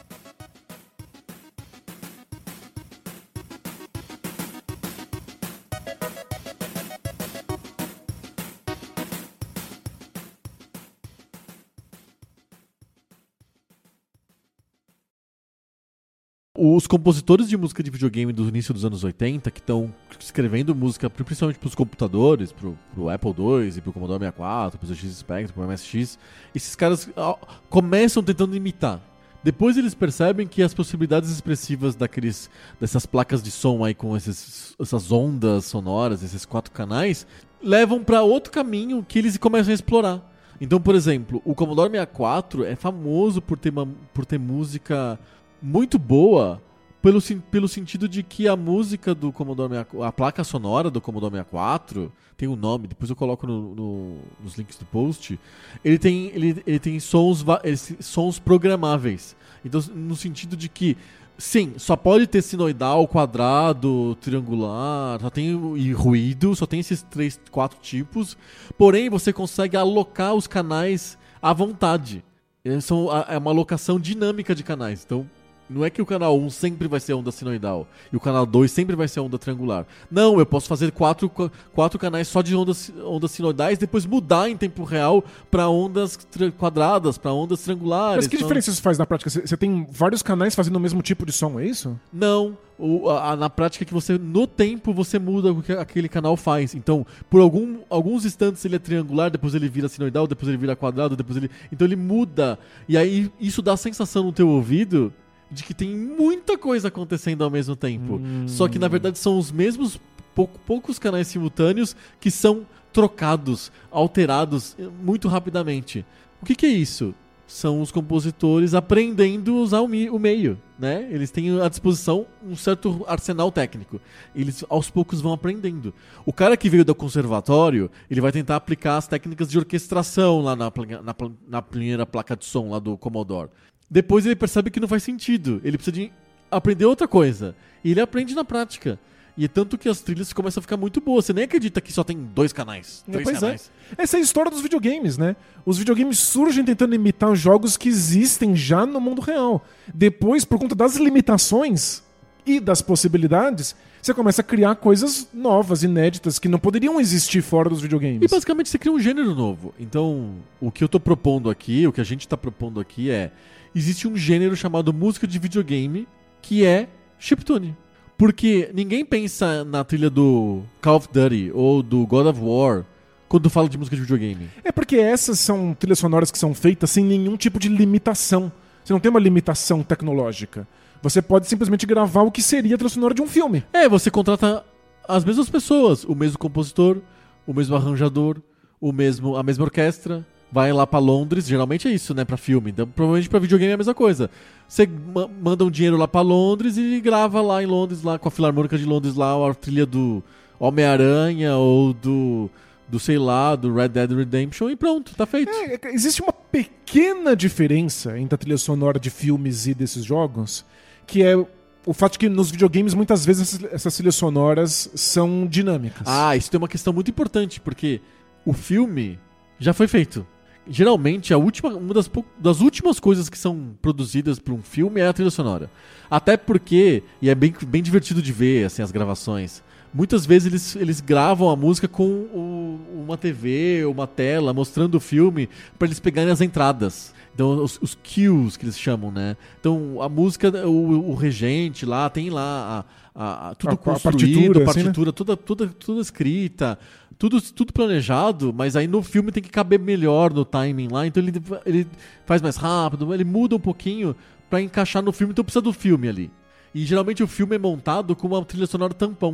Os compositores de música de videogame do início dos anos oitenta, que estão escrevendo música principalmente para os computadores, para o Apple dois e para o Commodore sessenta e quatro, para o Z X Spectrum, para o M S X, esses caras ó, começam tentando imitar. Depois eles percebem que as possibilidades expressivas daqueles, dessas placas de som aí com esses, essas ondas sonoras, esses quatro canais, levam para outro caminho que eles começam a explorar. Então, por exemplo, o Commodore sessenta e quatro é famoso por ter, uma, por ter música muito boa, pelo, pelo sentido de que a música do Commodore sessenta e quatro, a placa sonora do Commodore sessenta e quatro, tem um nome, depois eu coloco no, no, nos links do post, ele tem, ele, ele tem sons, sons programáveis. Então, no sentido de que, sim, só pode ter sinoidal, quadrado, triangular, só tem e ruído, só tem esses três, quatro tipos, porém você consegue alocar os canais à vontade. Eles são, é uma alocação dinâmica de canais, então não é que o canal um sempre vai ser onda sinoidal e o canal dois sempre vai ser onda triangular. Não, eu posso fazer quatro, quatro canais só de ondas, ondas sinoidais, depois mudar em tempo real para ondas quadradas, para ondas triangulares. Mas que então... diferença isso faz na prática? Você tem vários canais fazendo o mesmo tipo de som, é isso? Não. O, a, a, na prática é que você, no tempo, você muda o que aquele canal faz. Então, por algum, alguns instantes ele é triangular, depois ele vira sinoidal, depois ele vira quadrado, depois ele... Então ele muda. E aí isso dá a sensação no teu ouvido de que tem muita coisa acontecendo ao mesmo tempo. Hum. Só que, na verdade, são os mesmos pou, poucos canais simultâneos que são trocados, alterados muito rapidamente. O que, que é isso? São os compositores aprendendo a usar o, mi- o meio, né? Eles têm à disposição um certo arsenal técnico. Eles, aos poucos, vão aprendendo. O cara que veio do conservatório, ele vai tentar aplicar as técnicas de orquestração lá na, na, na primeira placa de som lá do Commodore. Depois ele percebe que não faz sentido. Ele precisa de aprender outra coisa. E ele aprende na prática. E é tanto que as trilhas começam a ficar muito boas. Você nem acredita que só tem dois canais, três pois canais. É. Essa é a história dos videogames, né? Os videogames surgem tentando imitar jogos que existem já no mundo real. Depois, por conta das limitações e das possibilidades, você começa a criar coisas novas, inéditas, que não poderiam existir fora dos videogames. E basicamente você cria um gênero novo. Então, o que eu tô propondo aqui, o que a gente tá propondo aqui é... Existe um gênero chamado música de videogame, que é chiptune. Porque ninguém pensa na trilha do Call of Duty ou do God of War quando fala de música de videogame. É porque essas são trilhas sonoras que são feitas sem nenhum tipo de limitação. Você não tem uma limitação tecnológica. Você pode simplesmente gravar o que seria a trilha sonora de um filme. É, você contrata as mesmas pessoas, o mesmo compositor, o mesmo arranjador, o mesmo, a mesma orquestra. Vai lá pra Londres, geralmente é isso, né, pra filme. Então, provavelmente pra videogame é a mesma coisa. Você ma- manda um dinheiro lá pra Londres e grava lá em Londres, lá com a Filarmônica de Londres, lá a trilha do Homem-Aranha ou do, do, sei lá, do Red Dead Redemption e pronto, tá feito. É, existe uma pequena diferença entre a trilha sonora de filmes e desses jogos, que é o fato de que nos videogames muitas vezes essas, essas trilhas sonoras são dinâmicas. Ah, isso tem uma questão muito importante, porque o filme já foi feito. Geralmente, a última, uma das, das últimas coisas que são produzidas para um filme é a trilha sonora. Até porque, e é bem, bem divertido de ver assim, as gravações, muitas vezes eles, eles gravam a música com o, uma T V, uma tela, mostrando o filme, para eles pegarem as entradas. Então, os, os cues que eles chamam, né? Então, a música, o, o regente lá, tem lá a, a, a, tudo a, construído, a partitura, partitura assim, né? toda, toda, toda escrita, tudo, tudo planejado, mas aí no filme tem que caber melhor no timing lá, então ele, ele faz mais rápido, ele muda um pouquinho pra encaixar no filme, então precisa do filme ali. E geralmente o filme é montado com uma trilha sonora tampão.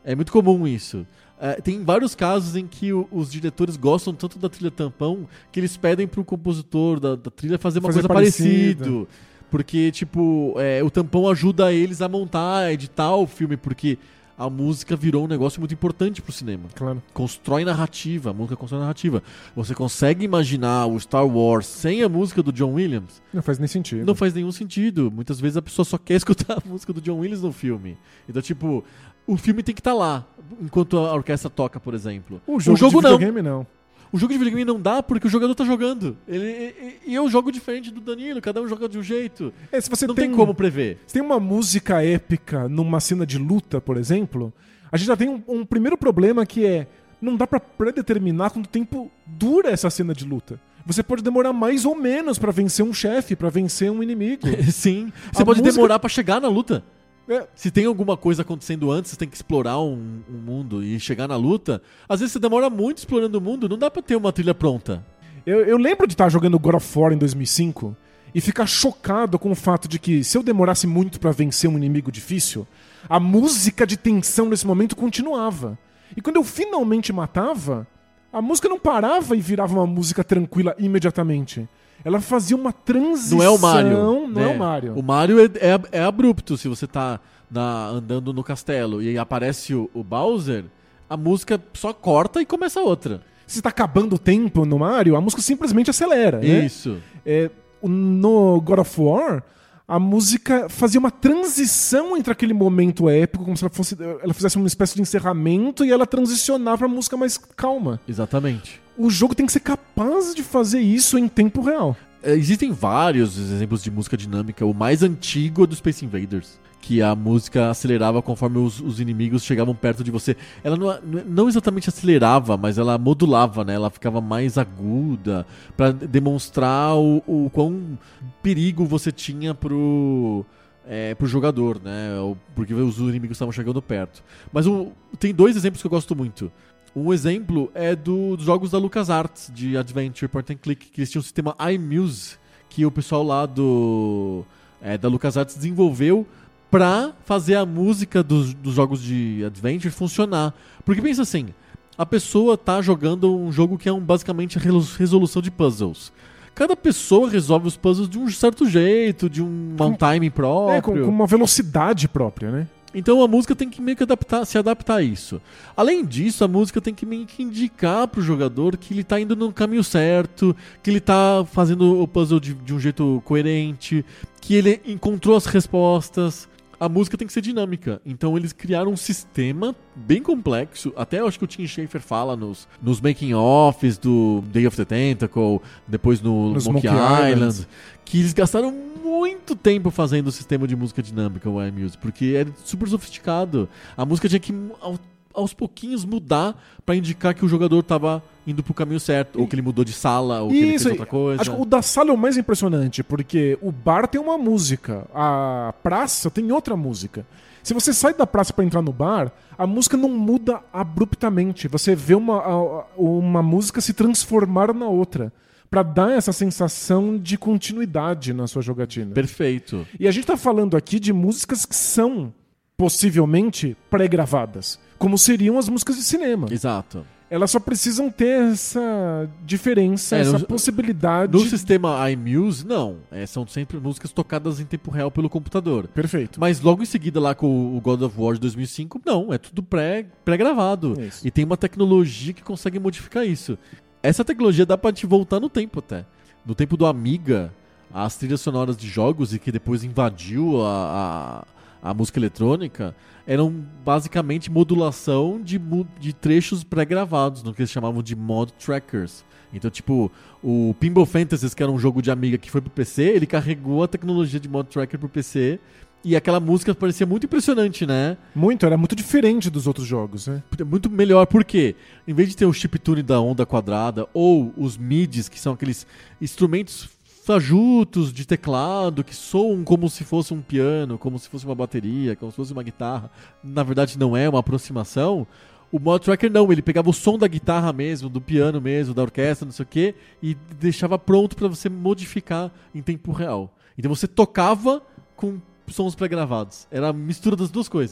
É muito comum isso. É, tem vários casos em que o, os diretores gostam tanto da trilha tampão que eles pedem pro compositor da, da trilha fazer uma Fazer coisa parecido. parecida. Porque, tipo, é, o tampão ajuda eles a montar, a editar o filme, porque a música virou um negócio muito importante pro cinema. Claro. Constrói narrativa, a música constrói narrativa. Você consegue imaginar o Star Wars sem a música do John Williams? Não faz nem sentido. Não faz nenhum sentido. Muitas vezes a pessoa só quer escutar a música do John Williams no filme. Então, tipo, o filme tem que estar lá, enquanto a orquestra toca, por exemplo. O jogo, o jogo de videogame não. não. O jogo de videogame não dá porque o jogador tá jogando. Ele, e, e eu jogo diferente do Danilo, cada um joga de um jeito. É, se você não tem, tem como prever. Se tem uma música épica numa cena de luta, por exemplo, a gente já tem um, um primeiro problema que é, não dá pra predeterminar quanto tempo dura essa cena de luta. Você pode demorar mais ou menos pra vencer um chefe, pra vencer um inimigo. Sim. Você A pode música- demorar pra chegar na luta. É, Se tem alguma coisa acontecendo antes, você tem que explorar um, um mundo e chegar na luta. Às vezes você demora muito explorando o mundo, não dá pra ter uma trilha pronta. eu, eu lembro de estar jogando God of War em dois mil e cinco e ficar chocado com o fato de que se eu demorasse muito pra vencer um inimigo difícil, a música de tensão nesse momento continuava. E quando eu finalmente matava, a música não parava e virava uma música tranquila imediatamente. Ela fazia uma transição. Não é o Mario. Não né? é o Mario. O Mario é, é, é abrupto. Se você tá na- andando no castelo e aparece o, o Bowser, a música só corta e começa outra. Se tá acabando o tempo no Mario, a música simplesmente acelera. Né? Isso. É, o- no God of War, a música fazia uma transição entre aquele momento épico, como se ela, fosse, ela fizesse uma espécie de encerramento e ela transicionava pra música mais calma. Exatamente. O jogo tem que ser capaz de fazer isso em tempo real. É, existem vários exemplos de música dinâmica. O mais antigo é do Space Invaders, que a música acelerava conforme os, os inimigos chegavam perto de você. Ela não, não exatamente acelerava, mas ela modulava, né? Ela ficava mais aguda pra demonstrar o, o quão perigo você tinha pro, é, pro jogador, né? O- Porque os inimigos estavam chegando perto. Mas o- tem dois exemplos que eu gosto muito. Um exemplo é do- dos jogos da LucasArts, de Adventure, Point and Click, que eles tinham o sistema iMuse, que o pessoal lá do, é, da LucasArts desenvolveu pra fazer a música dos, dos jogos de Adventure funcionar. Porque pensa assim, a pessoa tá jogando um jogo que é um, basicamente a relo- resolução de puzzles. Cada pessoa resolve os puzzles de um certo jeito, de um, um time próprio. É, com, com uma velocidade própria, né? Então a música tem que meio que adaptar, se adaptar a isso. Além disso, a música tem que meio que indicar pro jogador que ele tá indo no caminho certo, que ele tá fazendo o puzzle de, de um jeito coerente, que ele encontrou as respostas. A música tem que ser dinâmica. Então eles criaram um sistema bem complexo. Até eu acho que o Tim Schafer fala nos, nos making-offs do Day of the Tentacle, depois no Nos Monkey Monkey Island, Islands. que eles gastaram muito tempo fazendo o sistema de música dinâmica, o iMuse, porque era super sofisticado. A música tinha que, ao- aos pouquinhos, mudar pra indicar que o jogador tava indo pro caminho certo, ou que ele mudou de sala, ou que ele fez Isso, outra coisa. acho que o da sala é o mais impressionante, porque o bar tem uma música, a praça tem outra música. Se você sai da praça pra entrar no bar, a música não muda abruptamente. Você vê uma, a- uma música se transformar na outra, pra dar essa sensação de continuidade na sua jogatina. Perfeito. E a gente tá falando aqui de músicas que são possivelmente pré-gravadas, como seriam as músicas de cinema. Exato. Elas só precisam ter essa diferença, É, essa no- possibilidade. No sistema iMuse, não. É, são sempre músicas tocadas em tempo real pelo computador. Perfeito. Mas logo em seguida, lá com o God of War de dois mil e cinco, não, é tudo pré, pré-gravado. Isso. E tem uma tecnologia que consegue modificar isso. Essa tecnologia dá pra te voltar no tempo até. No tempo do Amiga, as trilhas sonoras de jogos e que depois invadiu a, a, a música eletrônica eram basicamente modulação de, mu- de trechos pré-gravados, no que eles chamavam de mod trackers. Então, tipo, o Pinball Fantasies, que era um jogo de Amiga que foi pro P C, ele carregou a tecnologia de mod tracker pro P C e aquela música parecia muito impressionante, né? Muito, era muito diferente dos outros jogos, né? Muito melhor, por quê? Em vez de ter o chiptune da onda quadrada ou os midis, que são aqueles instrumentos fajutos de teclado que soam como se fosse um piano, como se fosse uma bateria, como se fosse uma guitarra, na verdade não é uma aproximação. O Mod Tracker não, ele pegava o som da guitarra mesmo, do piano mesmo, da orquestra, não sei o quê, e deixava pronto pra você modificar em tempo real. Então você tocava com sons pré-gravados. Era a mistura das duas coisas.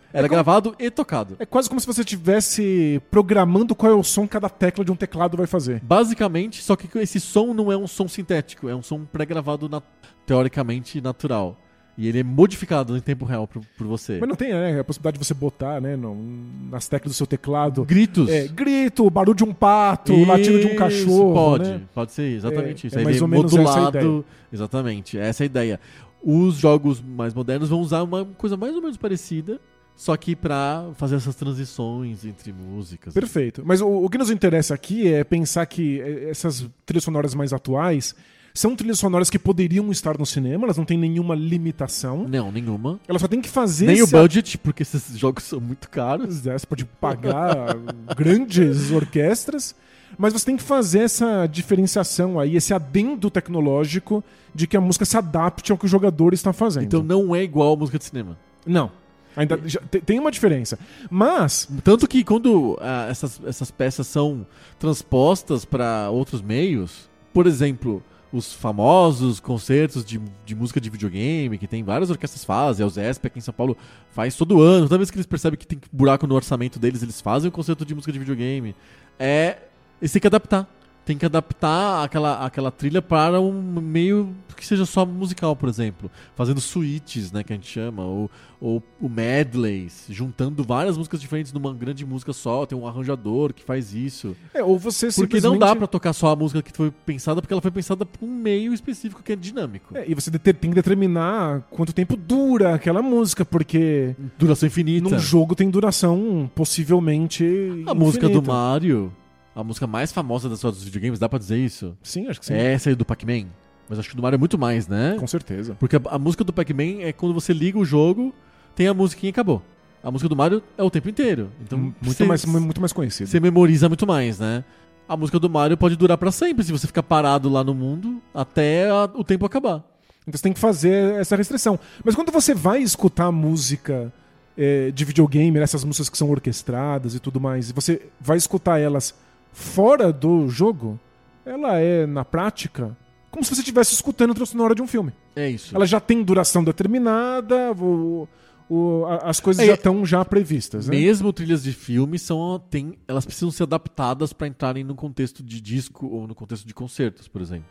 Era É como- gravado e tocado. É quase como se você estivesse programando qual é o som que cada tecla de um teclado vai fazer. Basicamente, só que esse som não é um som sintético, é um som pré-gravado na- teoricamente natural. E ele é modificado em tempo real por, por você. Mas não tem, né, a possibilidade de você botar, né, no- nas teclas do seu teclado. Gritos. É, grito, barulho de um pato, latido de um Isso, cachorro. Pode, né? pode ser exatamente É, isso. é Aí mais ele ou menos essa a ideia. modulado. Exatamente, essa é a ideia. Os jogos mais modernos vão usar uma coisa mais ou menos parecida, só que pra fazer essas transições entre músicas. Perfeito. Mas o, o que nos interessa aqui é pensar que eh, essas trilhas sonoras mais atuais são trilhas sonoras que poderiam estar no cinema, elas não têm nenhuma limitação. Não, nenhuma. Elas só tem que fazer... Nem o esse- budget, porque esses jogos são muito caros. Você pode pagar grandes orquestras, mas você tem que fazer essa diferenciação aí, esse adendo tecnológico de que a música se adapte ao que o jogador está fazendo. Então não é igual a música de cinema. Não. Ainda já- te- tem uma diferença. Mas, Tanto que quando ah, essas, essas peças são transpostas para outros meios, por exemplo, os famosos concertos de, de música de videogame, que tem várias orquestras fazem, a USESP aqui em São Paulo faz todo ano, toda vez que eles percebem que tem buraco no orçamento deles, eles fazem um concerto de música de videogame. É, eles têm que adaptar. Tem que adaptar aquela, aquela trilha para um meio que seja só musical, por exemplo. Fazendo suítes, né, que a gente chama, ou, ou o medleys, juntando várias músicas diferentes numa grande música só. Tem um arranjador que faz isso. é, ou você Porque simplesmente... não dá pra tocar só a música que foi pensada, porque ela foi pensada pra um meio específico que é dinâmico. É, e você deter- tem que determinar quanto tempo dura aquela música, porque Duração infinita. num jogo tem duração possivelmente A música do infinita. Mario, a música mais famosa da história dos videogames, dá pra dizer isso? Sim, acho que sim. É essa aí do Pac-Man. Mas acho que do Mario é muito mais, né? Com certeza. Porque a, a música do Pac-Man é quando você liga o jogo, tem a musiquinha e acabou. A música do Mario é o tempo inteiro. Então muito, você, mais, muito mais conhecido. você memoriza muito mais, né? A música do Mario pode durar pra sempre se você ficar parado lá no mundo até a- o tempo acabar. Então você tem que fazer essa restrição. Mas quando você vai escutar música é, de videogame, essas músicas que são orquestradas e tudo mais, e você vai escutar elas fora do jogo, ela é, na prática, como se você estivesse escutando a trilha sonora de um filme. É isso. Ela já tem duração determinada, o- o- a- as coisas É, já estão já previstas. Né? Mesmo trilhas de filme são tem, elas precisam ser adaptadas para entrarem no contexto de disco ou no contexto de concertos, por exemplo.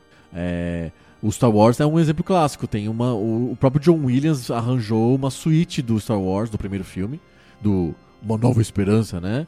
É, o Star Wars é um exemplo clássico. Tem uma, o, o próprio John Williams arranjou uma suíte do Star Wars, do primeiro filme, do Uma Nova Esperança, né?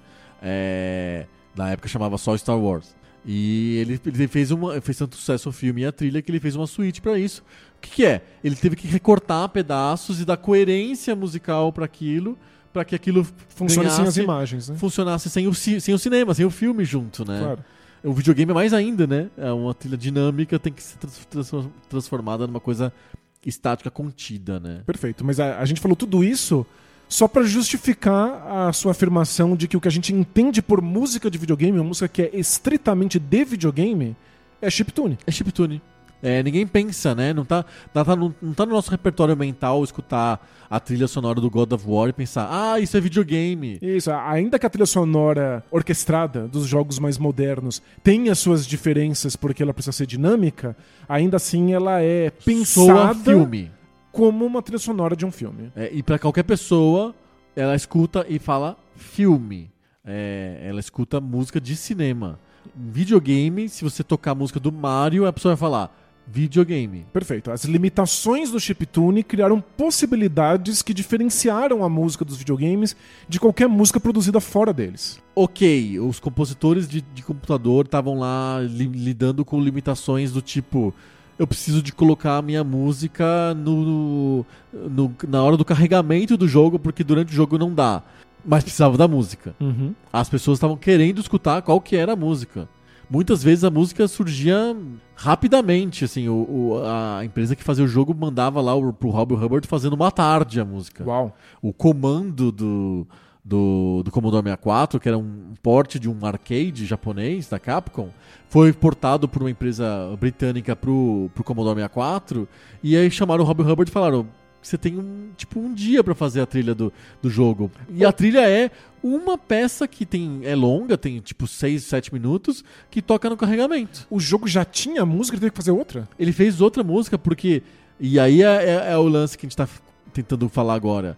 É, na época chamava só Star Wars. E ele, ele fez, uma, fez tanto sucesso o filme e a trilha que ele fez uma suíte pra isso. O que, que é? Ele teve que recortar pedaços e dar coerência musical pra aquilo, pra que aquilo Funciona sem as ganhasse- imagens, né? funcionasse sem o, ci- sem o cinema, sem o filme junto, né? Claro. O videogame é mais ainda, né? É uma trilha dinâmica, tem que ser trans- trans- transformada numa coisa estática contida, né? Perfeito. Mas a, a gente falou tudo isso só pra justificar a sua afirmação de que o que a gente entende por música de videogame, uma música que é estritamente de videogame, é chiptune. É chiptune. É, ninguém pensa, né? Não tá, não, tá no, não tá no nosso repertório mental escutar a trilha sonora do God of War e pensar, ah, isso é videogame. Isso, ainda que a trilha sonora orquestrada dos jogos mais modernos tenha suas diferenças porque ela precisa ser dinâmica, ainda assim ela é Soa pensada filme. como uma trilha sonora de um filme. É, e pra qualquer pessoa, ela escuta e fala filme. É, ela escuta música de cinema. Em videogame, se você tocar a música do Mario, a pessoa vai falar videogame. Perfeito. As limitações do chiptune criaram possibilidades que diferenciaram a música dos videogames de qualquer música produzida fora deles. Ok, os compositores de, de computador estavam lá li- lidando com limitações do tipo, eu preciso de colocar a minha música no, no- na hora do carregamento do jogo, porque durante o jogo não dá. Mas precisava da música. Uhum. As pessoas estavam querendo escutar qual que era a música. Muitas vezes a música surgia rapidamente, assim, o, o- a empresa que fazia o jogo mandava lá o, pro Rob Hubbard fazendo uma tarde a música. Uau. O comando do, do, do Commodore sessenta e quatro, que era um porte de um arcade japonês da Capcom, foi portado por uma empresa britânica pro, pro Commodore sessenta e quatro, e aí chamaram o Rob Hubbard e falaram: você tem um, tipo, um dia pra fazer a trilha do, do jogo. E a trilha é uma peça que tem, é longa, tem tipo seis, sete minutos, que toca no carregamento. O jogo já tinha música e teve que fazer outra? Ele fez outra música porque... E aí é, é- é o lance que a gente tá f- tentando falar agora.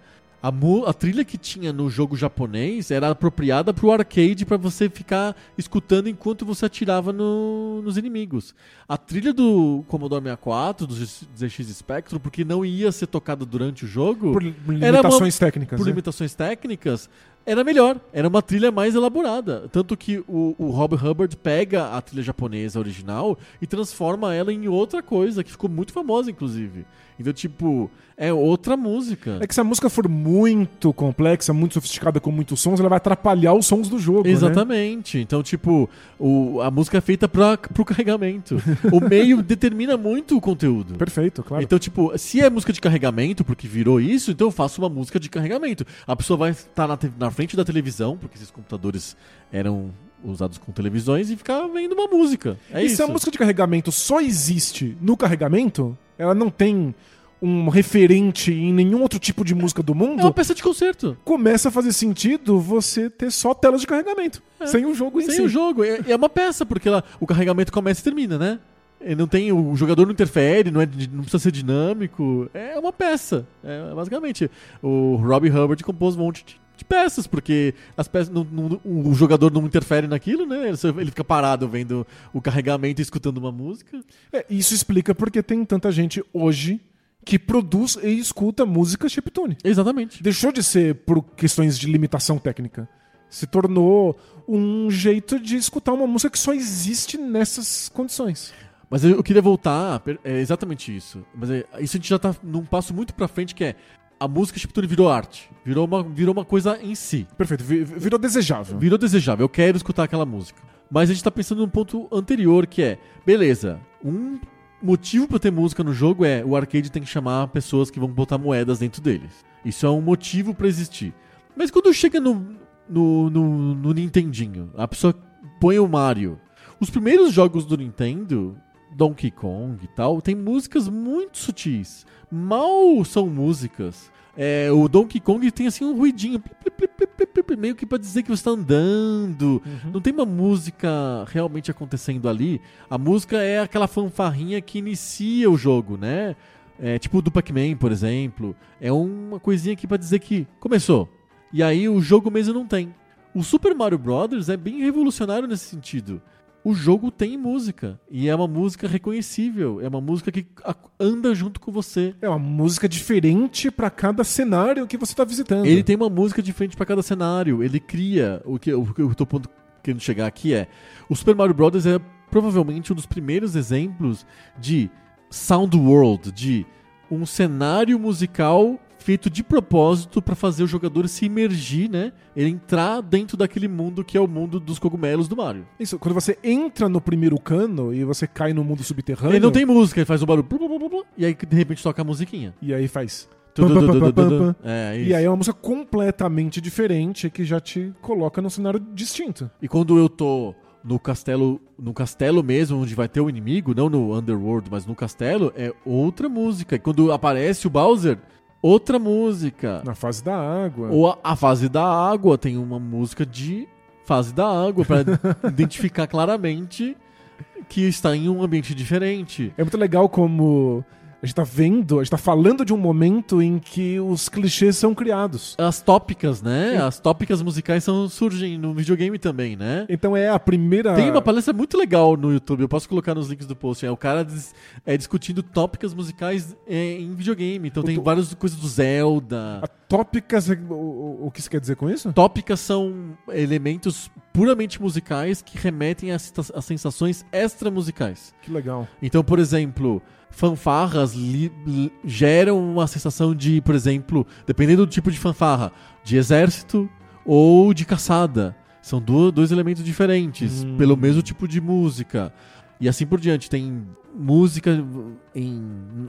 A, mu- a trilha que tinha no jogo japonês era apropriada pro arcade pra você ficar escutando enquanto você atirava no- nos inimigos. A trilha do Commodore sessenta e quatro, do Z X Spectrum, porque não ia ser tocada durante o jogo, Por era uma- limitações técnicas. por né? limitações técnicas, era melhor. Era uma trilha mais elaborada. Tanto que o, o Rob Hubbard pega a trilha japonesa original e transforma ela em outra coisa, que ficou muito famosa, inclusive. Então, tipo, é outra música. É que se a música for muito complexa, muito sofisticada, com muitos sons, ela vai atrapalhar os sons do jogo, né? Exatamente. Então, tipo, o, a música é feita pra, pro carregamento. O meio determina muito o conteúdo. Perfeito, claro. Então, tipo, se é música de carregamento, porque virou isso, então eu faço uma música de carregamento. A pessoa vai estar na, te- na frente da televisão, porque esses computadores eram usados com televisões, e ficar vendo uma música. É e isso. se a música de carregamento só existe no carregamento, ela não tem um referente em nenhum outro tipo de música do É uma mundo, peça de concerto. começa a fazer sentido você ter só telas de carregamento, É. sem o jogo em Sem si. o jogo. É, é uma peça, porque ela, o carregamento começa e termina, né? E não tem, o jogador não interfere, não, é, di- não precisa ser dinâmico. É uma peça. É, basicamente. O Robbie Hubbard compôs um monte de, de peças, porque as peças, não- não- o jogador não interfere naquilo, né? Ele, só- ele fica parado vendo o carregamento e escutando uma música. É, isso explica porque tem tanta gente hoje que produz e escuta música chiptune. Exatamente. Deixou de ser por questões de limitação técnica. Se tornou um jeito de escutar uma música que só existe nessas condições. Mas eu, eu queria voltar, per- é exatamente isso. Mas é, isso a gente já tá num passo muito pra frente, que é a música chiptune virou arte. Virou uma, virou uma coisa em si. Perfeito, vi- virou desejável. Virou desejável, eu quero escutar aquela música. Mas a gente tá pensando num ponto anterior, que é, beleza, um motivo pra ter música no jogo é o arcade tem que chamar pessoas que vão botar moedas dentro deles. Isso é um motivo pra existir. Mas quando chega no, no, no, no Nintendinho, a pessoa põe o Mario. Os primeiros jogos do Nintendo, Donkey Kong e tal, tem músicas muito sutis. Mal são músicas. É, o Donkey Kong tem assim um ruidinho, pli, pli, pli, pli, pli, pli, pli, meio que pra dizer que você tá andando. Não tem uma música realmente acontecendo ali. A música é aquela fanfarrinha que inicia o jogo, né? É, tipo o do Pac-Man, por exemplo. É uma coisinha aqui pra dizer que começou. E aí o jogo mesmo não tem. O Super Mario Bros. É bem revolucionário nesse sentido. O jogo tem música. E é uma música reconhecível. É uma música que a- anda junto com você. É uma música diferente pra cada cenário que você tá visitando. Ele tem uma música diferente pra cada cenário. Ele cria. O que, o que eu tô ponto- querendo chegar aqui é. O Super Mario Bros. É provavelmente um dos primeiros exemplos de sound world, de um cenário musical feito de propósito pra fazer o jogador se imergir, né? Ele entrar dentro daquele mundo que é o mundo dos cogumelos do Mario. Isso, quando você entra no primeiro cano e você cai no mundo subterrâneo. Ele não tem música, ele faz um barulho. blu, blu, blu, blu, E aí de repente toca a musiquinha. E aí faz. Tu, du, Pam, du, pam, du, pam, du, pam, du. pam. É, isso. E aí é uma música completamente diferente que já te coloca num cenário distinto. E quando eu tô no castelo, no castelo mesmo, onde vai ter o inimigo, não no Underworld, mas no castelo, é outra música. E quando aparece o Bowser, outra música. Na fase da água. Ou a, a fase da água, tem uma música de fase da água, pra identificar claramente que está em um ambiente diferente. É muito legal como a gente tá vendo, a gente tá falando de um momento em que os clichês são criados. As tópicas, né? Sim. As tópicas musicais são, surgem no videogame também, né? Então é a primeira... Tem uma palestra muito legal no YouTube, eu posso colocar nos links do post. É o cara dis- é, discutindo tópicas musicais é, em videogame. Então O tem to- várias coisas do Zelda. A tópicas, o, o, o que você quer dizer com isso? Tópicas são elementos puramente musicais que remetem a, sita- a sensações extra-musicais. Que legal. Então, por exemplo, fanfarras li- li- geram uma sensação de, por exemplo, dependendo do tipo de fanfarra, de exército ou de caçada. São do- dois elementos diferentes, Hum. pelo mesmo tipo de música. E assim por diante. Tem música em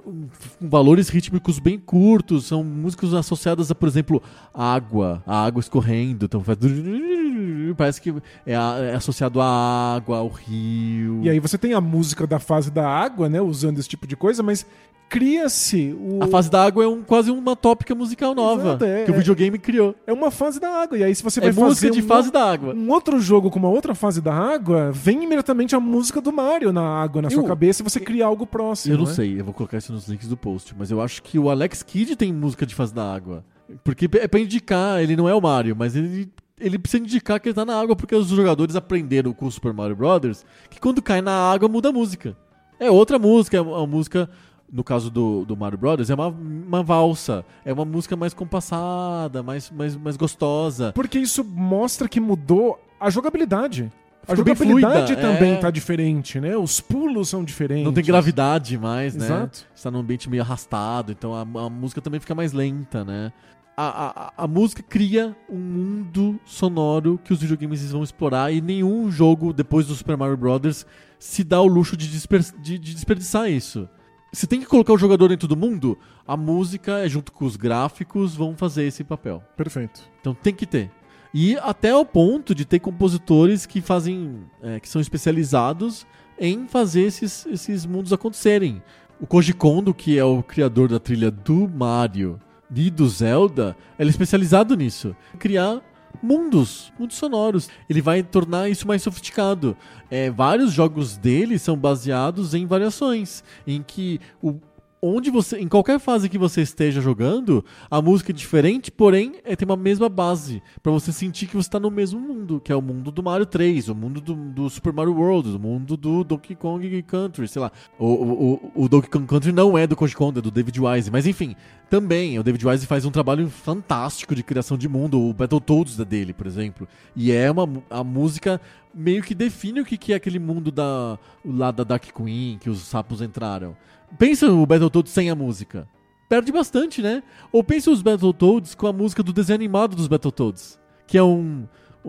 com valores rítmicos bem curtos. São músicas associadas a, por exemplo, água. A água escorrendo. Então faz... Parece que é, a- é associado à água, ao rio. E aí você tem a música da fase da água, né? Usando esse tipo de coisa, mas cria-se o... A fase da água é um, quase uma tópica musical nova Exato, é- que o videogame criou. É uma fase da água. E aí se você vai É música fazer de um, fase da água. um outro jogo com uma outra fase da água, vem imediatamente a música do Mario na água, na Eu- sua cabeça, e você cria algo próximo. Eu não né? sei, eu vou colocar isso nos links do post, mas eu acho que o Alex Kidd tem música de fase da água. Porque é pra indicar, ele não é o Mario, mas ele, ele precisa indicar que ele tá na água, porque os jogadores aprenderam com o Super Mario Bros. Que quando cai na água muda a música. É outra música, é uma música, no caso do, do Mario Bros, é uma, uma valsa. É uma música mais compassada, mais, mais, mais gostosa. Porque isso mostra que mudou a jogabilidade. A Ficou bem jogabilidade fluida, também é. tá diferente, né? Os pulos são diferentes. Não tem gravidade mais, né? Exato. Você tá num ambiente meio arrastado, então a, a música também fica mais lenta, né? A, a, a música cria um mundo sonoro que os videogames vão explorar e nenhum jogo, depois do Super Mario Bros., se dá o luxo de, disper, de, de desperdiçar isso. Se tem que colocar o jogador dentro do mundo, a música, junto com os gráficos, vão fazer esse papel. Perfeito. Então tem que ter. E até ao ponto de ter compositores que fazem, é, que são especializados em fazer esses, esses mundos acontecerem. O Koji Kondo, que é o criador da trilha do Mario e do Zelda, ele é especializado nisso. Criar mundos, mundos sonoros. Ele vai tornar isso mais sofisticado. É, vários jogos dele são baseados em variações, em que o onde você, em qualquer fase que você esteja jogando, a música é diferente, porém é, tem uma mesma base, pra você sentir que você tá no mesmo mundo, que é o mundo do Mario três, o mundo do, do Super Mario World, o mundo do Donkey Kong Country, sei lá. O, o, o, o Donkey Kong Country não é do Koji Kondo, é do David Wise, mas enfim, também, o David Wise faz um trabalho fantástico de criação de mundo, o Battletoads da dele, por exemplo, e é uma, a música meio que define o que é aquele mundo da, lá da Dark Queen, que os sapos entraram. Pensa o Battletoads sem a música. Perde bastante, né? Ou pensa os Battletoads com a música do desenho animado dos Battletoads, que é um,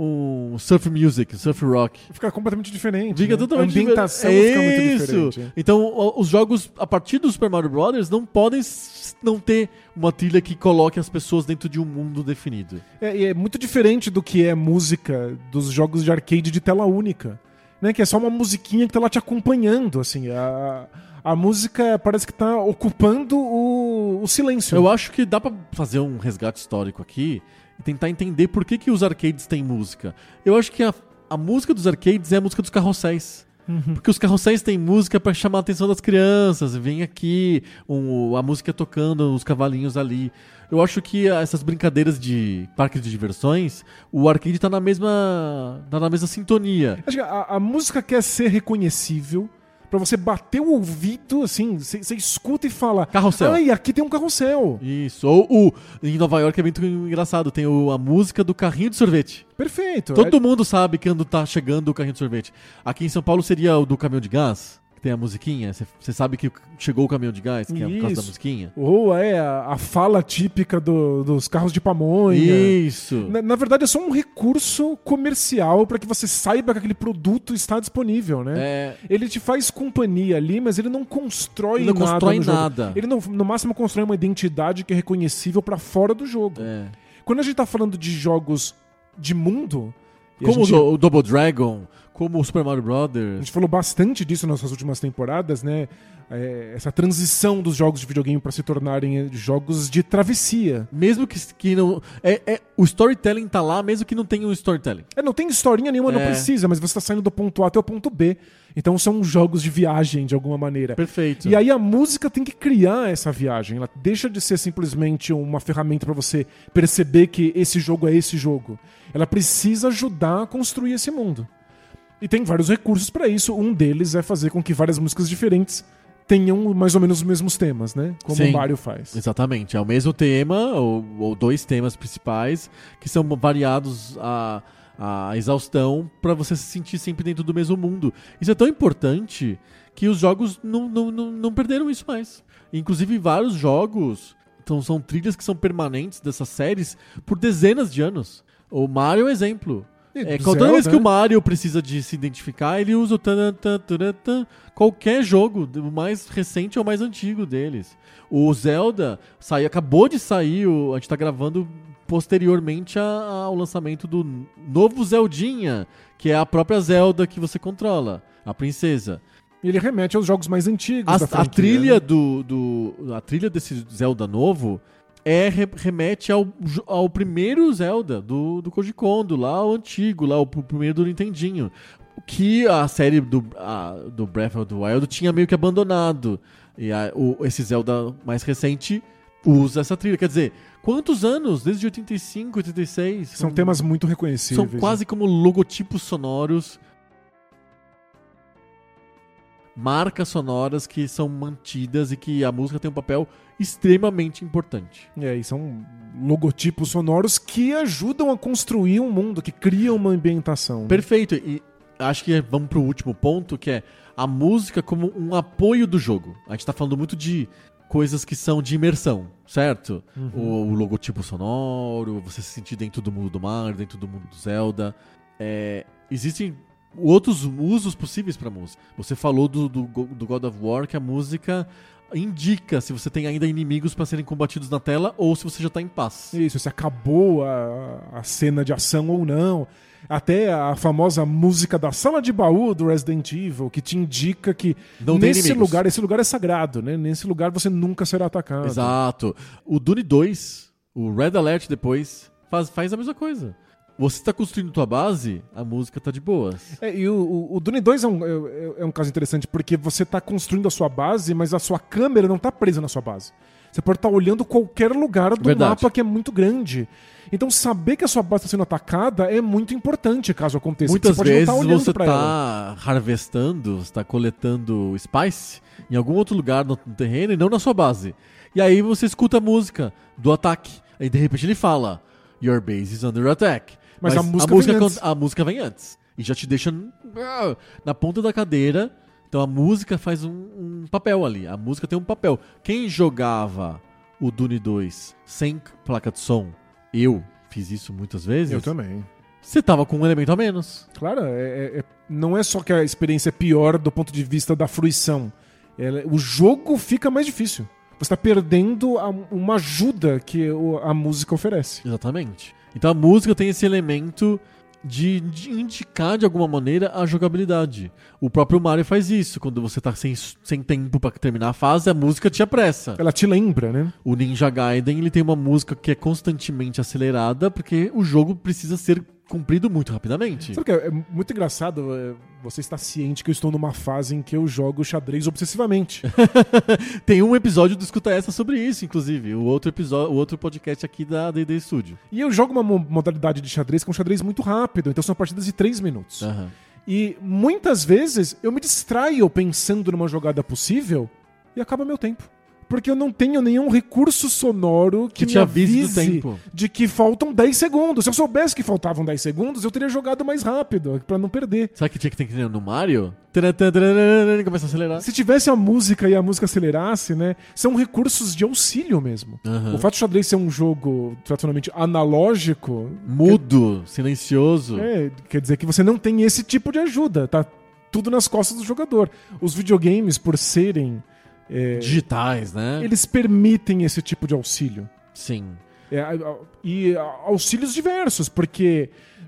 um surf music, surf rock. Fica completamente diferente. Fica né? totalmente A ambientação diferente. fica muito Isso. diferente. Então, os jogos, a partir do Super Mario Bros., não podem não ter uma trilha que coloque as pessoas dentro de um mundo definido. É, e é muito diferente do que é música dos jogos de arcade de tela única, né? Que é só uma musiquinha que tá lá te acompanhando, assim. A, a música parece que tá ocupando o, o silêncio. Eu acho que dá pra fazer um resgate histórico aqui e tentar entender por que, que os arcades têm música. Eu acho que a, a música dos arcades é a música dos carrosséis. Uhum. Porque os carrosséis têm música pra chamar a atenção das crianças. Vem aqui, um, a música tocando, os cavalinhos ali. Eu acho que essas brincadeiras de parque de diversões, o arcade tá na mesma, tá na mesma sintonia. Acho que a, a música quer ser reconhecível. Pra você bater o ouvido, assim, você escuta e fala... Carrossel. Ai, aqui tem um carrossel. Isso. Ou o, em Nova York é muito engraçado, tem o, a música do carrinho de sorvete. Perfeito. Todo é... mundo sabe quando tá chegando o carrinho de sorvete. Aqui em São Paulo seria o do caminhão de gás, que tem a musiquinha. Você sabe que chegou o caminhão de gás, que é por causa da musiquinha. Ou é a, a fala típica do, dos carros de pamonha. Isso. Na, na verdade é só um recurso comercial pra que você saiba que aquele produto está disponível, né? É... Ele te faz companhia ali, mas ele não constrói ele não nada constrói no jogo. nada. Ele não, no máximo constrói uma identidade que é reconhecível pra fora do jogo. É. Quando a gente tá falando de jogos de mundo... Como gente... o Double Dragon, como o Super Mario A Brothers. gente falou bastante disso nas últimas temporadas, né? É, essa transição dos jogos de videogame para se tornarem jogos de travessia. Mesmo que, que não... É, é, o storytelling tá lá, mesmo que não tenha um storytelling. É, não tem historinha nenhuma, É. não precisa, mas você tá saindo do ponto A até o ponto B. Então são jogos de viagem, de alguma maneira. Perfeito. E aí a música tem que criar essa viagem. Ela deixa de ser simplesmente uma ferramenta para você perceber que esse jogo é esse jogo. Ela precisa ajudar a construir esse mundo. E tem vários recursos para isso. Um deles é fazer com que várias músicas diferentes tenham mais ou menos os mesmos temas, né? Como Sim, o Mario faz. Exatamente. É o mesmo tema, ou, ou dois temas principais, que são variados a, a exaustão para você se sentir sempre dentro do mesmo mundo. Isso é tão importante que os jogos não, não, não, não perderam isso mais. Inclusive, vários jogos então, são trilhas que são permanentes dessas séries por dezenas de anos. O Mario é um exemplo. É, Zelda, toda vez que né? o Mario precisa de se identificar, ele usa o tan, tan, tan, tan, qualquer jogo, o mais recente ou mais antigo deles. O Zelda saiu, acabou de sair, o, a gente tá gravando posteriormente a, a, ao lançamento do novo Zeldinha, que é a própria Zelda que você controla, a princesa. E ele remete aos jogos mais antigos A, da franquia, a trilha né? do, do a trilha desse Zelda novo é, remete ao, ao primeiro Zelda do, do Koji Kondo, lá o antigo, lá o primeiro do Nintendinho, que a série do, a, do Breath of the Wild tinha meio que abandonado. E a, o, esse Zelda mais recente usa essa trilha. Quer dizer, quantos anos? Desde oitenta e cinco, oitenta e seis? São um, temas muito reconhecíveis. São quase como logotipos sonoros. Marcas sonoras que são mantidas e que a música tem um papel extremamente importante. É, e são logotipos sonoros que ajudam a construir um mundo, que criam uma ambientação. Perfeito. E acho que vamos pro último ponto, que é a música como um apoio do jogo. A gente tá falando muito de coisas que são de imersão, certo? Uhum. O, o logotipo sonoro, você se sentir dentro do mundo do Mario, dentro do mundo do Zelda. É, existem outros usos possíveis pra música. Você falou do, do, do God of War, que a música indica se você tem ainda inimigos pra serem combatidos na tela ou se você já tá em paz. Isso, se acabou a, a cena de ação ou não. Até a famosa música da sala de baú do Resident Evil, que te indica que não nesse lugar, esse lugar é sagrado, né? Nesse lugar você nunca será atacado. Exato. O Dune dois, o Red Alert depois, faz, faz a mesma coisa. Você está construindo tua base, a música tá de boas. É, e o, o, o Dune dois é um, é, é um caso interessante, porque você está construindo a sua base, mas a sua câmera não está presa na sua base. Você pode estar tá olhando qualquer lugar do Verdade. mapa que é muito grande. Então saber que a sua base está sendo atacada é muito importante caso aconteça. Muitas você pode vezes não tá você está tá harvestando, está coletando spice em algum outro lugar no, no terreno e não na sua base. E aí você escuta a música do ataque. Aí de repente ele fala, Your base is under attack. Mas, Mas a, música a, música vem antes. a música vem antes. E já te deixa na ponta da cadeira. Então a música faz um, um papel ali. A música tem um papel. Quem jogava o Dune dois sem placa de som, eu fiz isso muitas vezes. Eu também. Você tava com um elemento a menos. Claro, é, é, não é só que a experiência é pior do ponto de vista da fruição. É, o jogo fica mais difícil. Você está perdendo a, uma ajuda que a música oferece. Exatamente. Então a música tem esse elemento de, de indicar de alguma maneira a jogabilidade. O próprio Mario faz isso. Quando você tá sem, sem tempo pra terminar a fase, a música te apressa. Ela te lembra, né? O Ninja Gaiden, ele tem uma música que é constantemente acelerada porque o jogo precisa ser cumprido muito rapidamente. Sabe o que é, é muito engraçado? É, você está ciente que eu estou numa fase em que eu jogo xadrez obsessivamente. Tem um episódio do Escuta Essa sobre isso, inclusive. O outro episódio, o outro podcast aqui da D D Studio. E eu jogo uma modalidade de xadrez que é um xadrez muito rápido. Então são partidas de três minutos. Uhum. E muitas vezes eu me distraio pensando numa jogada possível e acaba meu tempo. Porque eu não tenho nenhum recurso sonoro que, que me te avise avise do tempo. De que faltam dez segundos. Se eu soubesse que faltavam dez segundos, eu teria jogado mais rápido, pra não perder. Sabe que tinha que ter que ter no Mario? Começa a acelerar. Se tivesse a música e a música acelerasse, né? São recursos de auxílio mesmo. Uhum. O fato de xadrez ser um jogo tradicionalmente analógico... Mudo, quer... silencioso. É, quer dizer que você não tem esse tipo de ajuda. Tá tudo nas costas do jogador. Os videogames, por serem... É, digitais, né? Eles permitem esse tipo de auxílio. Sim. É, e auxílios diversos, porque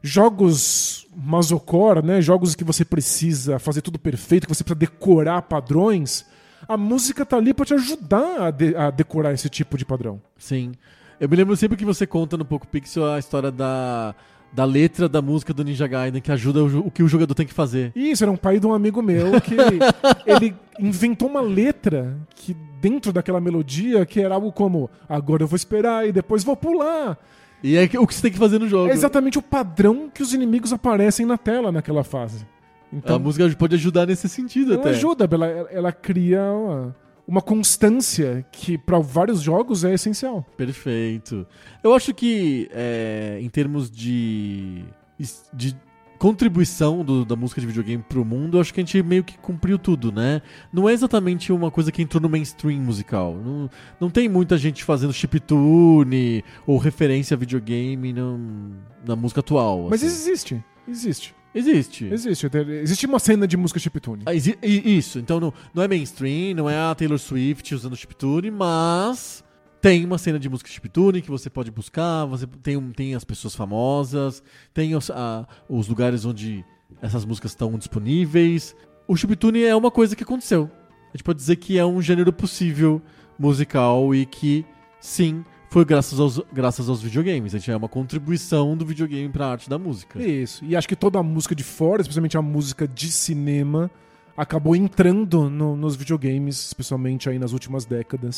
jogos masocore, né, jogos que você precisa fazer tudo perfeito, que você precisa decorar padrões, a música tá ali pra te ajudar a, de, a decorar esse tipo de padrão. Sim. Eu me lembro sempre que você conta no Poco Pixel a história da... da letra da música do Ninja Gaiden, que ajuda o, o que o jogador tem que fazer. Isso, era um pai de um amigo meu que ele inventou uma letra que dentro daquela melodia que era algo como agora eu vou esperar e depois vou pular. E é o que você tem que fazer no jogo. É exatamente o padrão que os inimigos aparecem na tela naquela fase. Então, a música pode ajudar nesse sentido ela até. ajuda, ela, ela cria uma, uma constância que para vários jogos é essencial. Perfeito. Eu acho que é, em termos de, de contribuição do, da música de videogame pro mundo, eu acho que a gente meio que cumpriu tudo, né? Não é exatamente uma coisa que entrou no mainstream musical. Não, não tem muita gente fazendo chiptune ou referência a videogame no, na música atual. Mas assim. existe, existe. Existe. Existe. Existe uma cena de música chiptune. Ah, exi- isso. Então não, não é mainstream, não é a Taylor Swift usando chiptune, mas tem uma cena de música chiptune que você pode buscar, você tem, um, tem as pessoas famosas, tem os, a, os lugares onde essas músicas estão disponíveis. O chiptune é uma coisa que aconteceu. A gente pode dizer que é um gênero possível musical e que, sim, foi graças aos, graças aos videogames. A gente é uma contribuição do videogame para a arte da música. Isso. E acho que toda a música de fora, especialmente a música de cinema, acabou entrando no, nos videogames, especialmente aí nas últimas décadas.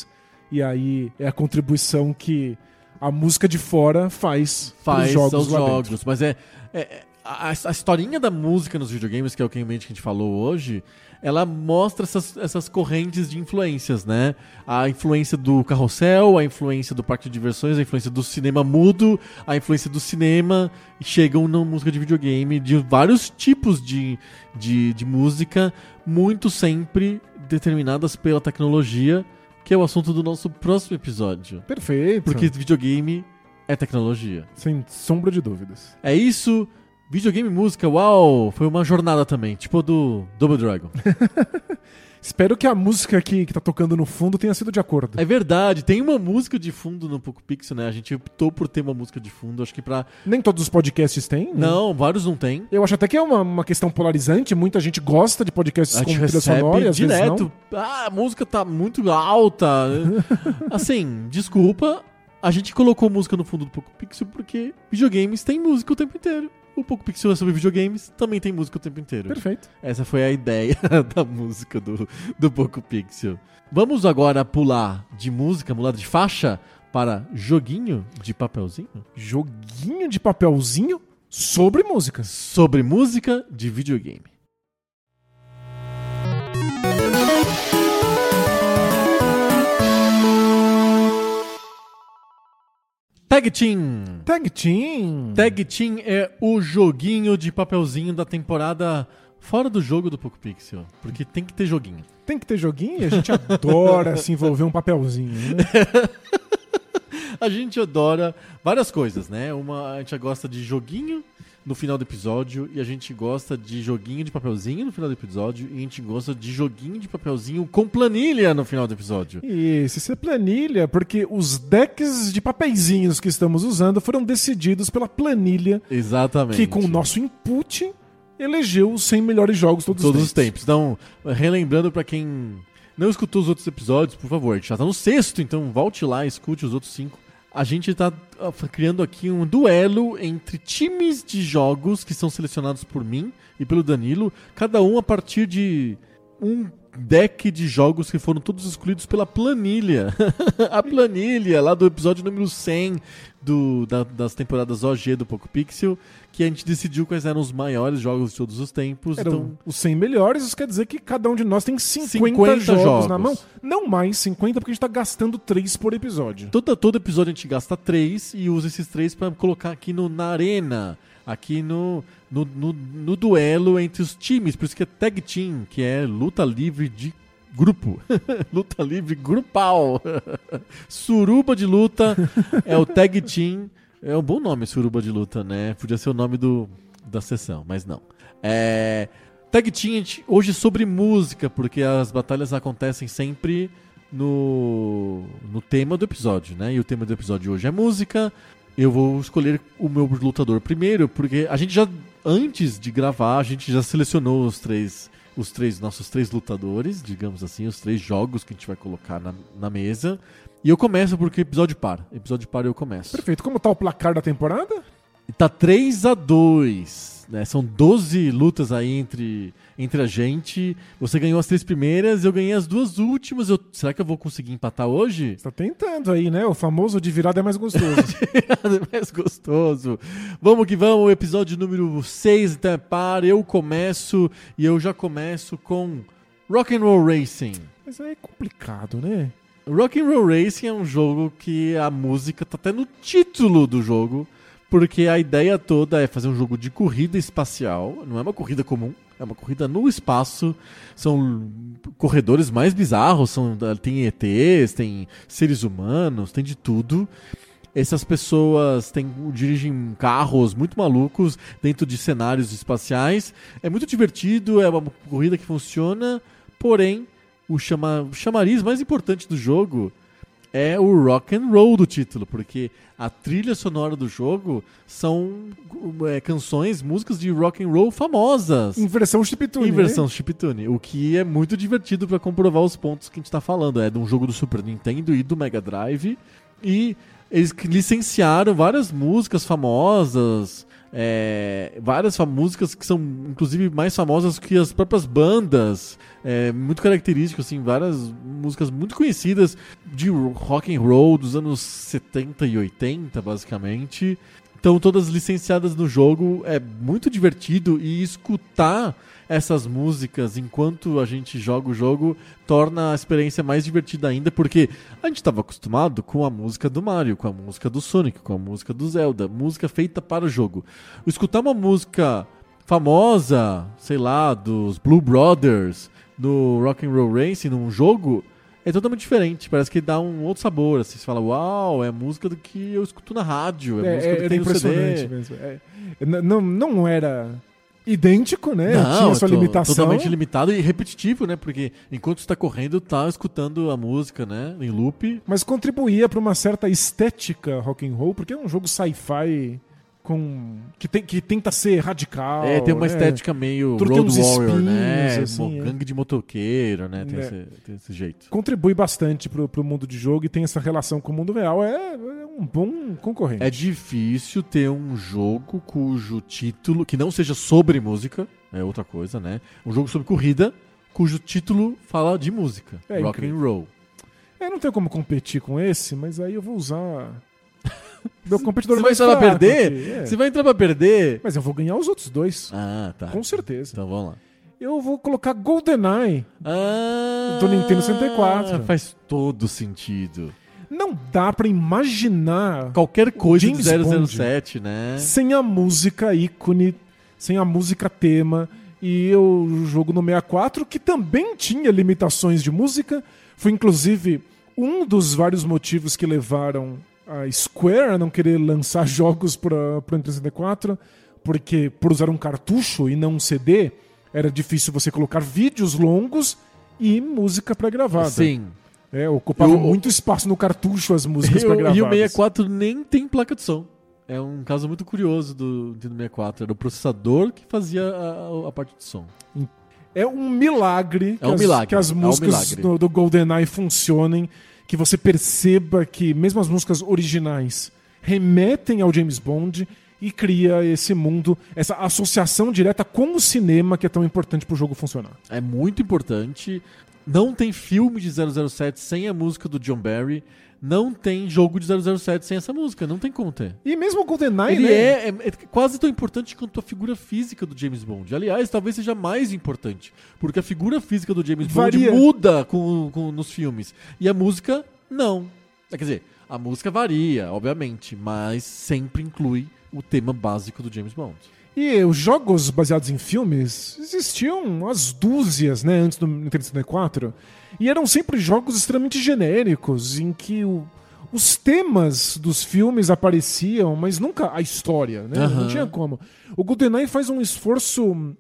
e aí é a contribuição que a música de fora faz Faz pros jogos aos lá jogos. dentro. Mas é, é a, a historinha da música nos videogames, que é o que a gente falou hoje, ela mostra essas, essas correntes de influências, né? A influência do carrossel, a influência do parque de diversões, a influência do cinema mudo, a influência do cinema, e chegam na música de videogame, de vários tipos de, de, de música, muito sempre determinadas pela tecnologia, que é o assunto do nosso próximo episódio. Perfeito. Porque videogame é tecnologia. Sem sombra de dúvidas. É isso. Videogame e música, uau, foi uma jornada também, tipo a do Double Dragon. Espero que a música que, que tá tocando no fundo tenha sido de acordo. É verdade, tem uma música de fundo no Poco Pixel, né? A gente optou por ter uma música de fundo, acho que pra... Nem todos os podcasts têm. Né? Não, vários não tem. Eu acho até que é uma, uma questão polarizante, muita gente gosta de podcasts A com gente trilha sonora e às direto. vezes não. Ah, a música tá muito alta. Assim, desculpa, a gente colocou música no fundo do Poco Pixel porque videogames tem música o tempo inteiro. O Poco Pixel é sobre videogames, também tem música o tempo inteiro. Perfeito. Essa foi a ideia da música do, do Poco Pixel. Vamos agora pular de música, pular de faixa, para joguinho de papelzinho? Joguinho de papelzinho sobre música. Sobre música de videogame. Tag Team. Tag Team. Tag Team é o joguinho de papelzinho da temporada fora do jogo do Poco Pixel. Porque tem que ter joguinho. Tem que ter joguinho e a gente adora se envolver um papelzinho, né? A gente adora várias coisas, né? Uma, a gente gosta de joguinho no final do episódio, e a gente gosta de joguinho de papelzinho no final do episódio, e a gente gosta de joguinho de papelzinho com planilha no final do episódio. Isso, isso é planilha, porque os decks de papeizinhos que estamos usando foram decididos pela planilha. Exatamente. Que com o nosso input elegeu os cem melhores jogos todos, todos os tempos. os tempos. Então, relembrando pra quem não escutou os outros episódios, por favor, a gente já tá no sexto, então volte lá e escute os outros cinco. A gente tá criando aqui um duelo entre times de jogos que são selecionados por mim e pelo Danilo, cada um a partir de um deck de jogos que foram todos escolhidos pela planilha. A planilha lá do episódio número cem do, da, das temporadas O G do Poco Pixel, que a gente decidiu quais eram os maiores jogos de todos os tempos. Eram então, os cem melhores, isso quer dizer que cada um de nós tem cinquenta, cinquenta jogos, jogos na mão. Não mais cinquenta, porque a gente tá gastando três por episódio. Todo, todo episódio a gente gasta três e usa esses três pra colocar aqui no, na arena, aqui no, no, no, no duelo entre os times. Por isso que é Tag Team, que é luta livre de grupo. Luta livre grupal. Suruba de luta é o Tag Team. É um bom nome, Suruba de luta, né? Podia ser o nome do, da sessão, mas não. É... Tag Team hoje sobre música, porque as batalhas acontecem sempre no, no tema do episódio, né? E o tema do episódio hoje é música. Eu vou escolher o meu lutador primeiro, porque a gente já, antes de gravar, a gente já selecionou os três, os três nossos três lutadores, digamos assim, os três jogos que a gente vai colocar na, na mesa. E eu começo porque episódio para. Episódio para eu começo. Perfeito. Como tá o placar da temporada? Tá três a dois. Né? São doze lutas aí entre, entre a gente. Você ganhou as três primeiras, eu ganhei as duas últimas. Eu, será que eu vou conseguir empatar hoje? Você tá tentando aí, né? O famoso de virada é mais gostoso. De virada é mais gostoso. Vamos que vamos, episódio número seis, então é par. Eu começo e eu já começo com Rock'n'Roll Racing. Mas aí é complicado, né? Rock'n'Roll Racing é um jogo que a música tá até no título do jogo. Porque a ideia toda é fazer um jogo de corrida espacial. Não é uma corrida comum, é uma corrida no espaço. São corredores mais bizarros, são, tem E Tês, tem seres humanos, tem de tudo. Essas pessoas têm, dirigem carros muito malucos dentro de cenários espaciais. É muito divertido, é uma corrida que funciona. Porém, o, chama, o chamariz mais importante do jogo é o rock and roll do título, porque a trilha sonora do jogo são é, canções, músicas de rock and roll famosas. Em versão chiptune. Em versão né? chiptune, o que é muito divertido para comprovar os pontos que a gente tá falando. É de um jogo do Super Nintendo e do Mega Drive, e eles licenciaram várias músicas famosas, É, várias fam- músicas que são, inclusive, mais famosas que as próprias bandas. É, muito característico, assim, várias músicas muito conhecidas de rock and roll dos anos setenta e oitenta, basicamente. Então, todas licenciadas no jogo. É muito divertido, e escutar essas músicas enquanto a gente joga o jogo torna a experiência mais divertida ainda, porque a gente estava acostumado com a música do Mario, com a música do Sonic, com a música do Zelda, música feita para o jogo. Escutar uma música famosa, sei lá, dos Blue Brothers, do Rock and Roll Racing num jogo, é totalmente diferente. Parece que dá um outro sabor. Assim, você fala, uau, é a música do que eu escuto na rádio, é, a música é, do que era tem no C impressionante D. mesmo. É, n- não, não era idêntico, né? Não, Tinha sua to- limitação. totalmente limitado e repetitivo, né? Porque enquanto você tá correndo, tá escutando a música, né? Em loop. Mas contribuía para uma certa estética rock and roll, porque é um jogo sci-fi com que, tem, que tenta ser radical. É, tem uma né? estética meio Tudo tem Road uns Warrior, espinhos, né? assim, Mo- é. Gangue de motoqueiro, né? Tem, É. esse, tem esse jeito. Contribui bastante pro, pro mundo de jogo e tem essa relação com o mundo real. É, é um bom concorrente. É difícil ter um jogo cujo título, que não seja sobre música, é outra coisa, né? Um jogo sobre corrida, cujo título fala de música. É Rock incrível. and roll. É, não tem como competir com esse, mas aí eu vou usar meu competidor Você vai mais entrar pra fraco perder? aqui, é. Você vai entrar pra perder? Mas eu vou ganhar os outros dois, Ah, tá. com certeza. Então vamos lá. Eu vou colocar GoldenEye. Ah, Do Nintendo sessenta e quatro. Faz todo sentido. Não dá pra imaginar Qualquer coisa James de zero zero Bond. sete, né? sem a música ícone, sem a música tema. E o jogo no sessenta e quatro, que também tinha limitações de música, foi inclusive um dos vários motivos que levaram a Square a não querer lançar jogos para o Nintendo sessenta e quatro, porque por usar um cartucho e não um C D, era difícil você colocar vídeos longos e música pré-gravada. Sim. É, ocupava Eu- muito espaço no cartucho as músicas E o- pré-gravadas. e o sessenta e quatro nem tem placa de som. É um caso muito curioso do Nintendo sessenta e quatro. Era o processador que fazia a, a- a parte de som. É um milagre que, É um as, milagre, que as é um músicas milagre. do, do GoldenEye funcionem, que você perceba que mesmo as músicas originais remetem ao James Bond e cria esse mundo, essa associação direta com o cinema que é tão importante pro jogo funcionar. É muito importante. Não tem filme de zero zero sete sem a música do John Barry. Não tem jogo de zero zero sete sem essa música. Não tem como ter. E mesmo o GoldenEye, Ele né? é, é- é quase tão importante quanto a figura física do James Bond. Aliás, talvez seja mais importante. Porque a figura física do James Varia. Bond muda com, com- nos filmes. E a música, não. Quer dizer, a música varia, obviamente. Mas sempre inclui o tema básico do James Bond. E os jogos baseados em filmes existiam umas dúzias, né, antes do Nintendo sessenta e quatro. E eram sempre jogos extremamente genéricos, em que o- os temas dos filmes apareciam, mas nunca a história, né? Aham. Não tinha como. O GoldenEye faz um esforço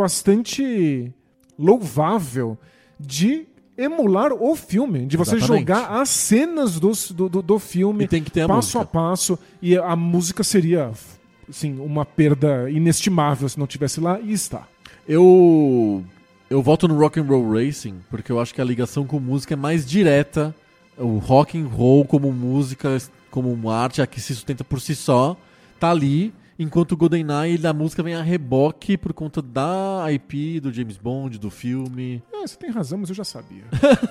bastante louvável de emular o filme, de você Exatamente. jogar as cenas dos- do, do, do filme E tem que ter a passo música. a passo, e a música seria assim, uma perda inestimável se não tivesse lá, e está. Eu eu voto no Rock and Roll Racing porque eu acho que a ligação com música é mais direta. O rock and roll como música, como uma arte que se sustenta por si só, tá ali, enquanto o GoldenEye da música vem a reboque por conta da I P, do James Bond, do filme. É, você tem razão, mas eu já sabia.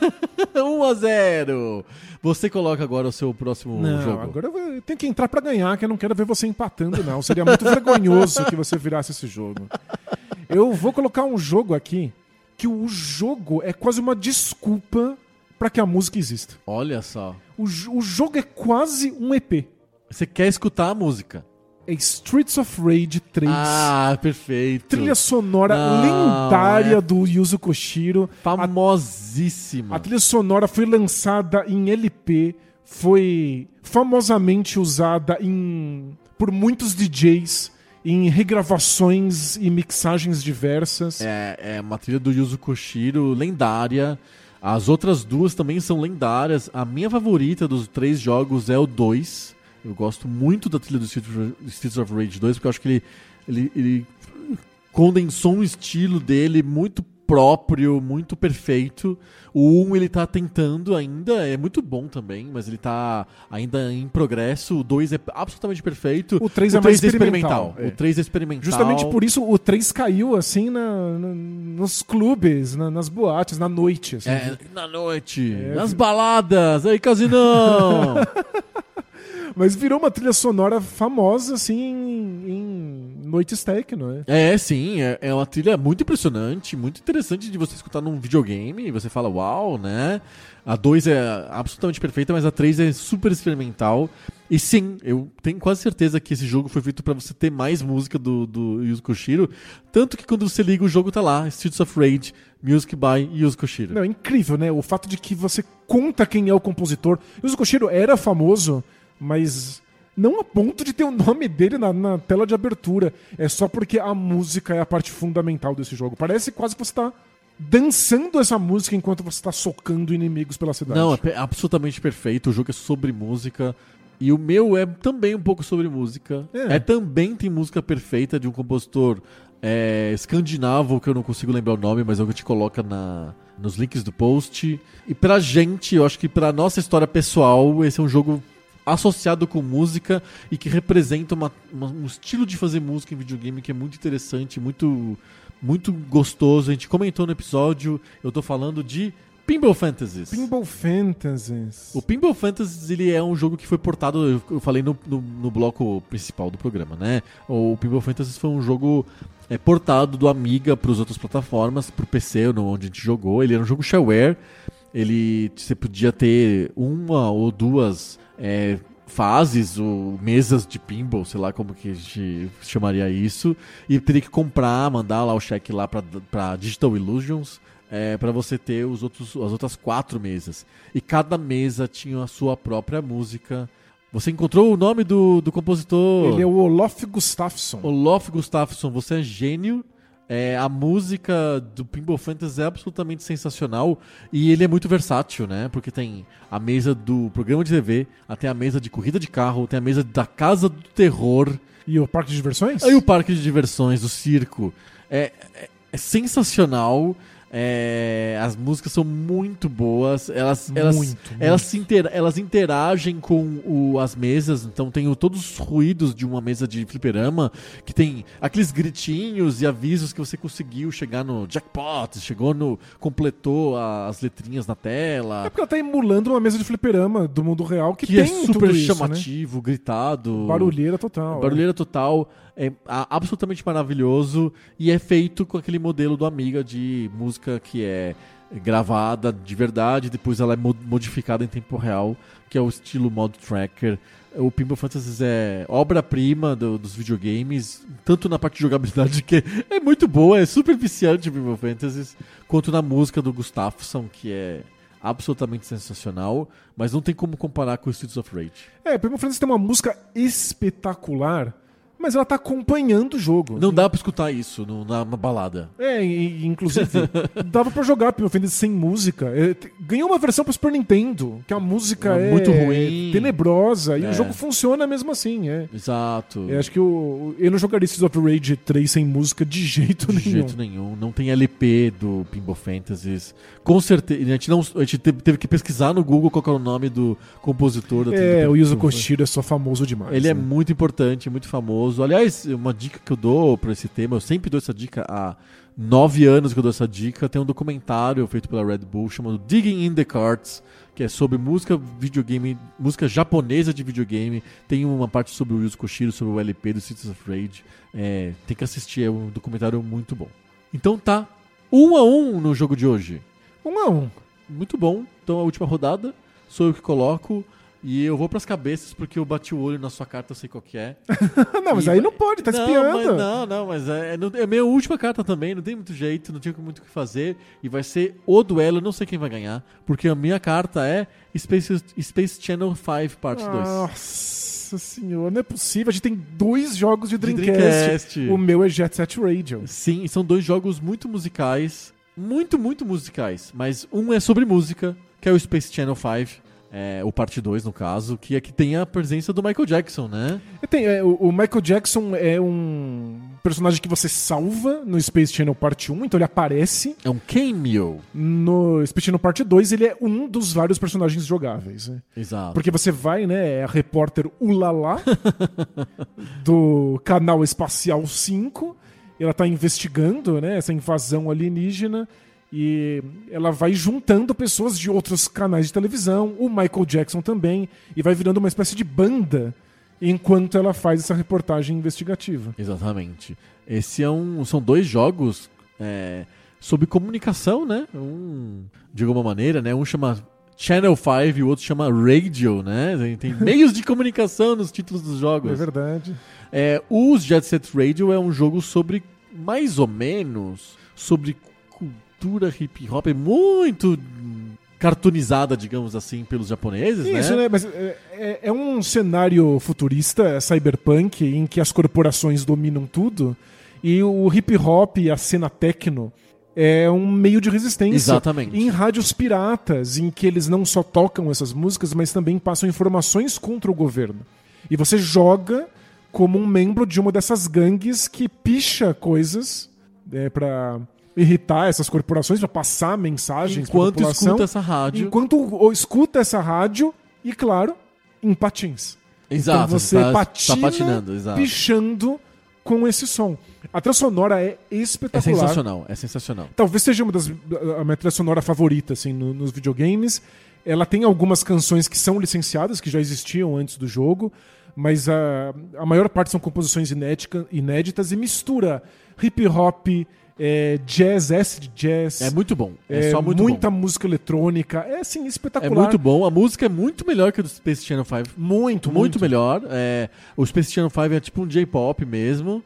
um a zero. Você coloca agora o seu próximo Não, jogo. agora eu vou- eu tenho que entrar pra ganhar, que eu não quero ver você empatando, não. Seria muito vergonhoso que você virasse esse jogo. Eu vou colocar um jogo aqui que o jogo é quase uma desculpa pra que a música exista. Olha só. O, jo- o jogo é quase um E P. Você quer escutar a música. É Streets of Rage três. Ah, perfeito. Trilha sonora Não, lendária é do Yuzo Koshiro. Famosíssima. A trilha sonora foi lançada em L P, foi famosamente usada em, por muitos D Js em regravações e mixagens diversas. É, é uma trilha do Yuzo Koshiro, lendária. As outras duas também são lendárias. A minha favorita dos três jogos é o dois. Eu gosto muito da trilha do Streets of Rage dois, porque eu acho que ele, ele, ele condensou um estilo dele muito próprio, muito perfeito. O um ele tá tentando ainda, é muito bom também, mas ele tá ainda em progresso. O dois é absolutamente perfeito. O três é mais experimental. É. O três é experimental. Justamente por isso o três caiu assim na, na, nos clubes, na, nas boates, na noite. Assim. É, na noite, é. nas baladas, aí casinão. Mas virou uma trilha sonora famosa, assim, em, em noites techno, né? É, sim. É, é uma trilha muito impressionante, muito interessante de você escutar num videogame. E você fala, uau, né? A dois é absolutamente perfeita, mas a três é super experimental. E sim, eu tenho quase certeza que esse jogo foi feito pra você ter mais música do, do Yuzo Koshiro. Tanto que quando você liga o jogo tá lá, Streets of Rage, Music by Yuzo Koshiro. Não, é incrível, né? O fato de que você conta quem é o compositor. Yuzo Koshiro era famoso, mas não a ponto de ter o nome dele na, na tela de abertura. É só porque a música é a parte fundamental desse jogo. Parece quase que você tá dançando essa música enquanto você tá socando inimigos pela cidade. Não, é absolutamente perfeito. O jogo é sobre música. E o meu é também um pouco sobre música. É, é também tem música perfeita de um compositor é, escandinavo, que eu não consigo lembrar o nome, mas é o que te coloca na, nos links do post. E pra gente, eu acho que pra nossa história pessoal, esse é um jogo associado com música e que representa uma, uma, um estilo de fazer música em videogame que é muito interessante, muito, muito gostoso. A gente comentou no episódio, eu tô falando de Pinball Fantasies. Pinball Fantasies. O Pinball Fantasies, ele é um jogo que foi portado, eu, eu falei no, no, no bloco principal do programa, né? O Pinball Fantasies foi um jogo é, portado do Amiga para as outras plataformas, pro P C, no, onde a gente jogou. Ele era um jogo shareware, ele, você podia ter uma ou duas É, fases ou mesas de pinball, sei lá como que a gente chamaria isso, e teria que comprar, mandar lá o cheque lá pra, pra Digital Illusions é, pra você ter os outros, as outras quatro mesas. E cada mesa tinha a sua própria música. Você encontrou o nome do, do compositor? Ele é o Olof Gustafsson. Olof Gustafsson, você é gênio. É, a música do Pinball Fantasy é absolutamente sensacional e ele é muito versátil, né? Porque tem a mesa do programa de T V, até a mesa de corrida de carro, tem a mesa da Casa do Terror. E o parque de diversões? Aí o parque de diversões, o circo. É, é, é sensacional. É, as músicas são muito boas, elas, elas, muito, elas, muito. Se inter, elas interagem com o, as mesas, então tem o, todos os ruídos de uma mesa de fliperama, que tem aqueles gritinhos e avisos que você conseguiu chegar no jackpot, chegou no, completou a, as letrinhas na tela. É porque ela tá emulando uma mesa de fliperama do mundo real que, que tem é super tudo isso, chamativo, né? Gritado. Barulheira total. Barulheira é. total. É absolutamente maravilhoso e é feito com aquele modelo do Amiga de música que é gravada de verdade, depois ela é modificada em tempo real, que é o estilo mod tracker. O Pinball Fantasies é obra-prima do, dos videogames, tanto na parte de jogabilidade, que é muito boa, é super viciante o Pinball Fantasies, quanto na música do Gustafsson, que é absolutamente sensacional, mas não tem como comparar com o Streets of Rage. É, o Pinball Fantasies tem uma música espetacular, mas ela tá acompanhando o jogo. Não dá pra escutar isso no, na, na balada. É, e, inclusive, dava pra jogar Pinball Fantasy sem música. É, t- ganhou uma versão pro Super Nintendo, que a música é, é muito ruim, tenebrosa, e é. o jogo funciona mesmo assim. É. Exato. Eu acho que o, eu não jogaria Streets of Rage três sem música de jeito de nenhum. De jeito nenhum. Não tem L P do Pinball Fantasies. Com certeza. A gente, não, a gente teve, teve que pesquisar no Google qual é o nome do compositor da É, do o Yuzo Koshiro é só famoso demais. Ele né? é muito importante, muito famoso. Aliás, uma dica que eu dou pra esse tema, eu sempre dou essa dica há nove anos que eu dou essa dica. Tem um documentário feito pela Red Bull chamado Digging in the Cards, que é sobre música videogame, música japonesa de videogame. Tem uma parte sobre o Yuzo Koshiro, sobre o L P do Streets of Rage. É, tem que assistir, é um documentário muito bom. Então tá, um a um no jogo de hoje. Um a um. Muito bom. Então a última rodada sou eu que coloco. E eu vou pras cabeças porque eu bati o olho na sua carta, eu sei qual que é. Não, mas e aí não pode, tá não, espiando. Mas não, não, mas é, é, é minha última carta também, não tem muito jeito, não tinha muito o que fazer. E vai ser o duelo, eu não sei quem vai ganhar, porque a minha carta é Space, Space Channel cinco Parte dois. Nossa senhora, não é possível. A gente tem dois jogos de Dreamcast. De Dreamcast. O meu é Jet Set Radio. Sim, são dois jogos muito musicais, muito, muito musicais. Mas um é sobre música, que é o Space Channel cinco. É, o parte dois, no caso, que aqui tem a presença do Michael Jackson, né? Tem, é, o, o Michael Jackson é um personagem que você salva no Space Channel Parte um, então ele aparece. É um cameo. No Space Channel Parte dois, ele é um dos vários personagens jogáveis. Né? Exato. Porque você vai, né, é a repórter Ulala do canal Espacial cinco, ela tá investigando, né, essa invasão alienígena. E ela vai juntando pessoas de outros canais de televisão, o Michael Jackson também, e vai virando uma espécie de banda enquanto ela faz essa reportagem investigativa. Exatamente. Esse é um, são dois jogos é, sobre comunicação, né? Um, de alguma maneira, né? Um chama Channel cinco e o outro chama Radio, né? Tem meios de comunicação nos títulos dos jogos. É verdade. É, os Jet Set Radio é um jogo sobre, mais ou menos, sobre cultura hip hop muito cartoonizada, digamos assim, pelos japoneses, né? Isso, né? Mas é, é um cenário futurista, cyberpunk, em que as corporações dominam tudo e o hip hop e a cena techno é um meio de resistência. Exatamente. Em rádios piratas, em que eles não só tocam essas músicas, mas também passam informações contra o governo. E você joga como um membro de uma dessas gangues que picha coisas é, pra irritar essas corporações, pra passar mensagens enquanto pra população. escuta essa rádio. Enquanto escuta essa rádio e, claro, em patins. Exato. Então você tá, patina tá patinando, exato. pichando com esse som. A trilha sonora é espetacular. É sensacional, é sensacional. Talvez seja uma das a minha trilha sonora favorita assim, no, nos videogames. Ela tem algumas canções que são licenciadas, que já existiam antes do jogo, mas a, a maior parte são composições inédita, inéditas e mistura hip hop, é, jazz, acid jazz. É muito bom. É, é só muito muita bom. música eletrônica. É assim, espetacular. É muito bom. A música é muito melhor que a do Space Channel cinco. Muito, muito. Muito melhor. É, o Space Channel cinco é tipo um J-pop mesmo.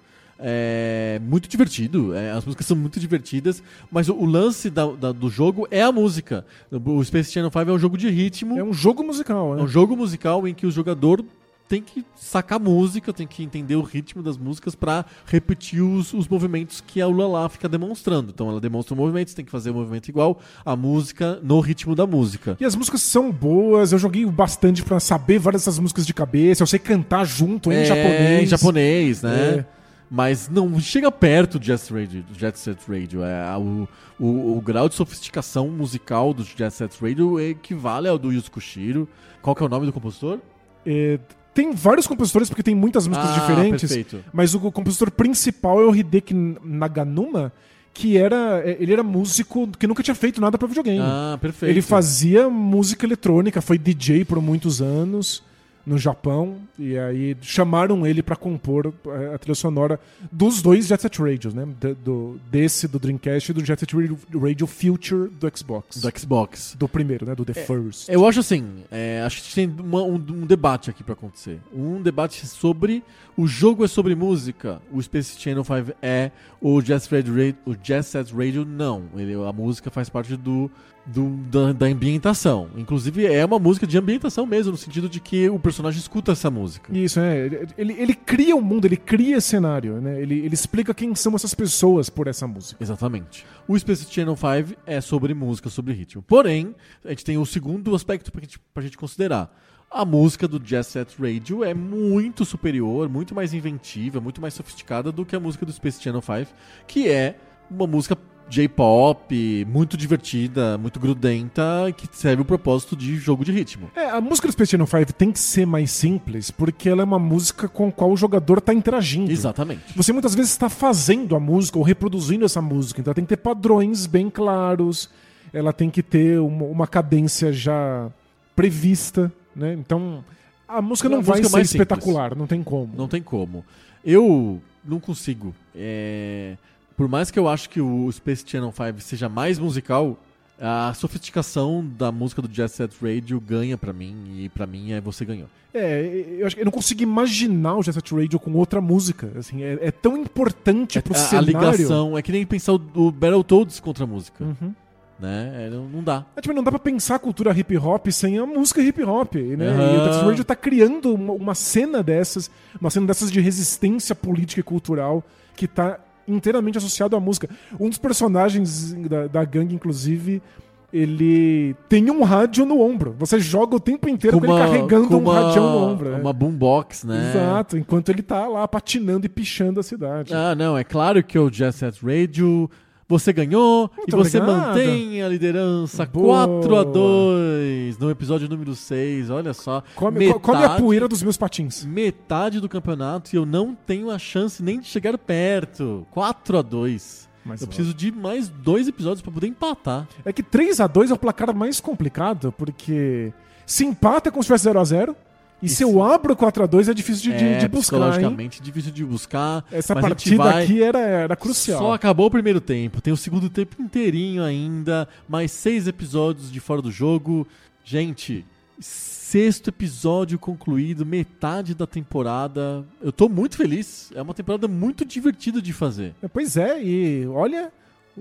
É muito divertido. É, as músicas são muito divertidas. Mas o, o lance da, da, do jogo é a música. O Space Channel cinco é um jogo de ritmo. É um jogo musical, né? É um jogo musical em que o jogador tem que sacar música, tem que entender o ritmo das músicas pra repetir os, os movimentos que a Ulala fica demonstrando. Então ela demonstra o movimento, você tem que fazer o movimento igual a música no ritmo da música. E as músicas são boas, eu joguei bastante pra saber várias dessas músicas de cabeça, eu sei cantar junto em é, japonês. Em japonês, né? É. Mas não chega perto do Jet, Radio, Jet Set Radio. É, o, o, o grau de sofisticação musical do Jet Set Radio equivale ao do Yuzo Koshiro. Qual que é o nome do compositor? É... Tem vários compositores, porque tem muitas músicas ah, diferentes. Perfeito. Mas o compositor principal é o Hideki Naganuma, que era, ele era músico que nunca tinha feito nada pra videogame. Ah, perfeito. Ele fazia música eletrônica, foi D J por muitos anos no Japão, e aí chamaram ele pra compor a trilha sonora dos dois Jet Set Radios, né? Do, do, desse, do Dreamcast e do Jet Set Radio, Radio Future do Xbox. Do Xbox. Do primeiro, né? Do The é, First. Eu acho assim, é, acho que tem uma, um, um debate aqui pra acontecer. Um debate sobre o jogo é sobre música, o Space Channel cinco é, o Jet Set Radio, o Jet Set Radio não. Ele, a música faz parte do, do da, da ambientação. Inclusive é uma música de ambientação mesmo, no sentido de que o personagem escuta essa música. Isso, é. Ele, ele cria o um mundo, ele cria cenário, né? Ele, ele explica quem são essas pessoas por essa música. Exatamente. O Space Channel cinco é sobre música, sobre ritmo. Porém, a gente tem o segundo aspecto pra gente, pra gente considerar. A música do Jet Set Radio é muito superior, muito mais inventiva, muito mais sofisticada do que a música do Space Channel cinco, que é uma música J-pop, muito divertida, muito grudenta, que serve o propósito de jogo de ritmo. É, a música do Space Channel cinco tem que ser mais simples, porque ela é uma música com a qual o jogador está interagindo. Exatamente. Você muitas vezes está fazendo a música ou reproduzindo essa música, então ela tem que ter padrões bem claros, ela tem que ter uma, uma cadência já prevista, né? Então a música não a vai música ser espetacular, simples. Não tem como. Não tem como. Eu não consigo. É... Por mais que eu acho que o Space Channel cinco seja mais musical, a sofisticação da música do Jet Set Radio ganha pra mim, e pra mim é você ganhou. É, eu acho que eu não consigo imaginar o Jet Set Radio com outra música. Assim, é, é tão importante é, pro a, cenário. A ligação, é que nem pensar o, o Battletoads contra a música. Uhum. Né? É, não, não dá. É, tipo, não dá pra pensar a cultura hip hop sem a música hip hop, né? Uhum. E o Jet Set Radio tá criando uma, uma cena dessas, uma cena dessas de resistência política e cultural que tá inteiramente associado à música. Um dos personagens da, da gangue, inclusive, ele tem um rádio no ombro. Você joga o tempo inteiro com, Com ele uma- carregando com um uma- radião no ombro. é. Uma boombox, né? Exato, enquanto ele tá lá patinando e pichando a cidade. Ah, não, é claro que o Jet Set Radio, você ganhou Muito e você obrigado. mantém a liderança Boa. quatro a dois no episódio número seis, olha só. Come, co- come a poeira dos meus patins. Metade do campeonato e eu não tenho a chance nem de chegar perto. quatro a dois. Mas, Eu ó, preciso de mais dois episódios pra poder empatar. É que três a dois é o placar mais complicado, porque se empata é como se tivesse zero a zero, e se eu abro quatro a dois é difícil de, de- é, de buscar, hein? psicologicamente difícil de buscar. Essa mas a gente partida vai- aqui era, era crucial. Só acabou o primeiro tempo. Tem o segundo tempo inteirinho ainda. Mais seis episódios de fora do jogo. Gente, sexto episódio concluído, metade da temporada. Eu tô muito feliz. É uma temporada muito divertida de fazer. É, Pois é, e olha,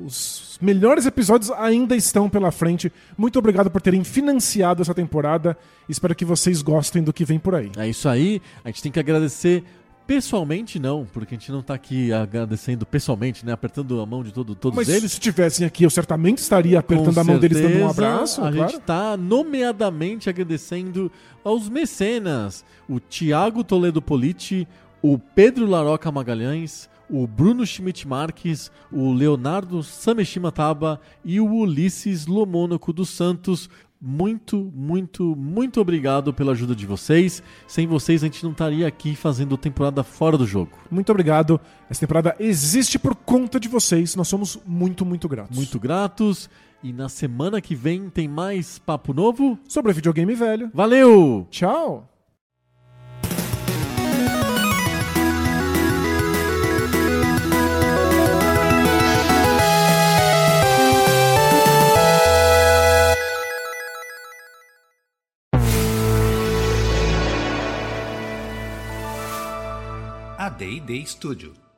os melhores episódios ainda estão pela frente. Muito obrigado por terem financiado essa temporada. Espero que vocês gostem do que vem por aí. É isso aí. A gente tem que agradecer pessoalmente, não, porque a gente não tá aqui agradecendo pessoalmente, né? Apertando a mão de todo, todos Mas eles. se tivessem aqui, eu certamente estaria apertando Com a mão deles dando um certeza, abraço. A claro. gente tá nomeadamente agradecendo aos mecenas, o Tiago Toledo Politi, o Pedro Laroca Magalhães, o Bruno Schmidt Marques, o Leonardo Sameshima Taba e o Ulisses Lomônaco dos Santos. Muito, muito, muito obrigado pela ajuda de vocês. Sem vocês a gente não estaria aqui fazendo temporada fora do jogo. Muito obrigado. Essa temporada existe por conta de vocês. Nós somos muito, muito gratos. Muito gratos. E na semana que vem tem mais papo novo. Sobre videogame velho. Valeu! Tchau! A D e D Studio.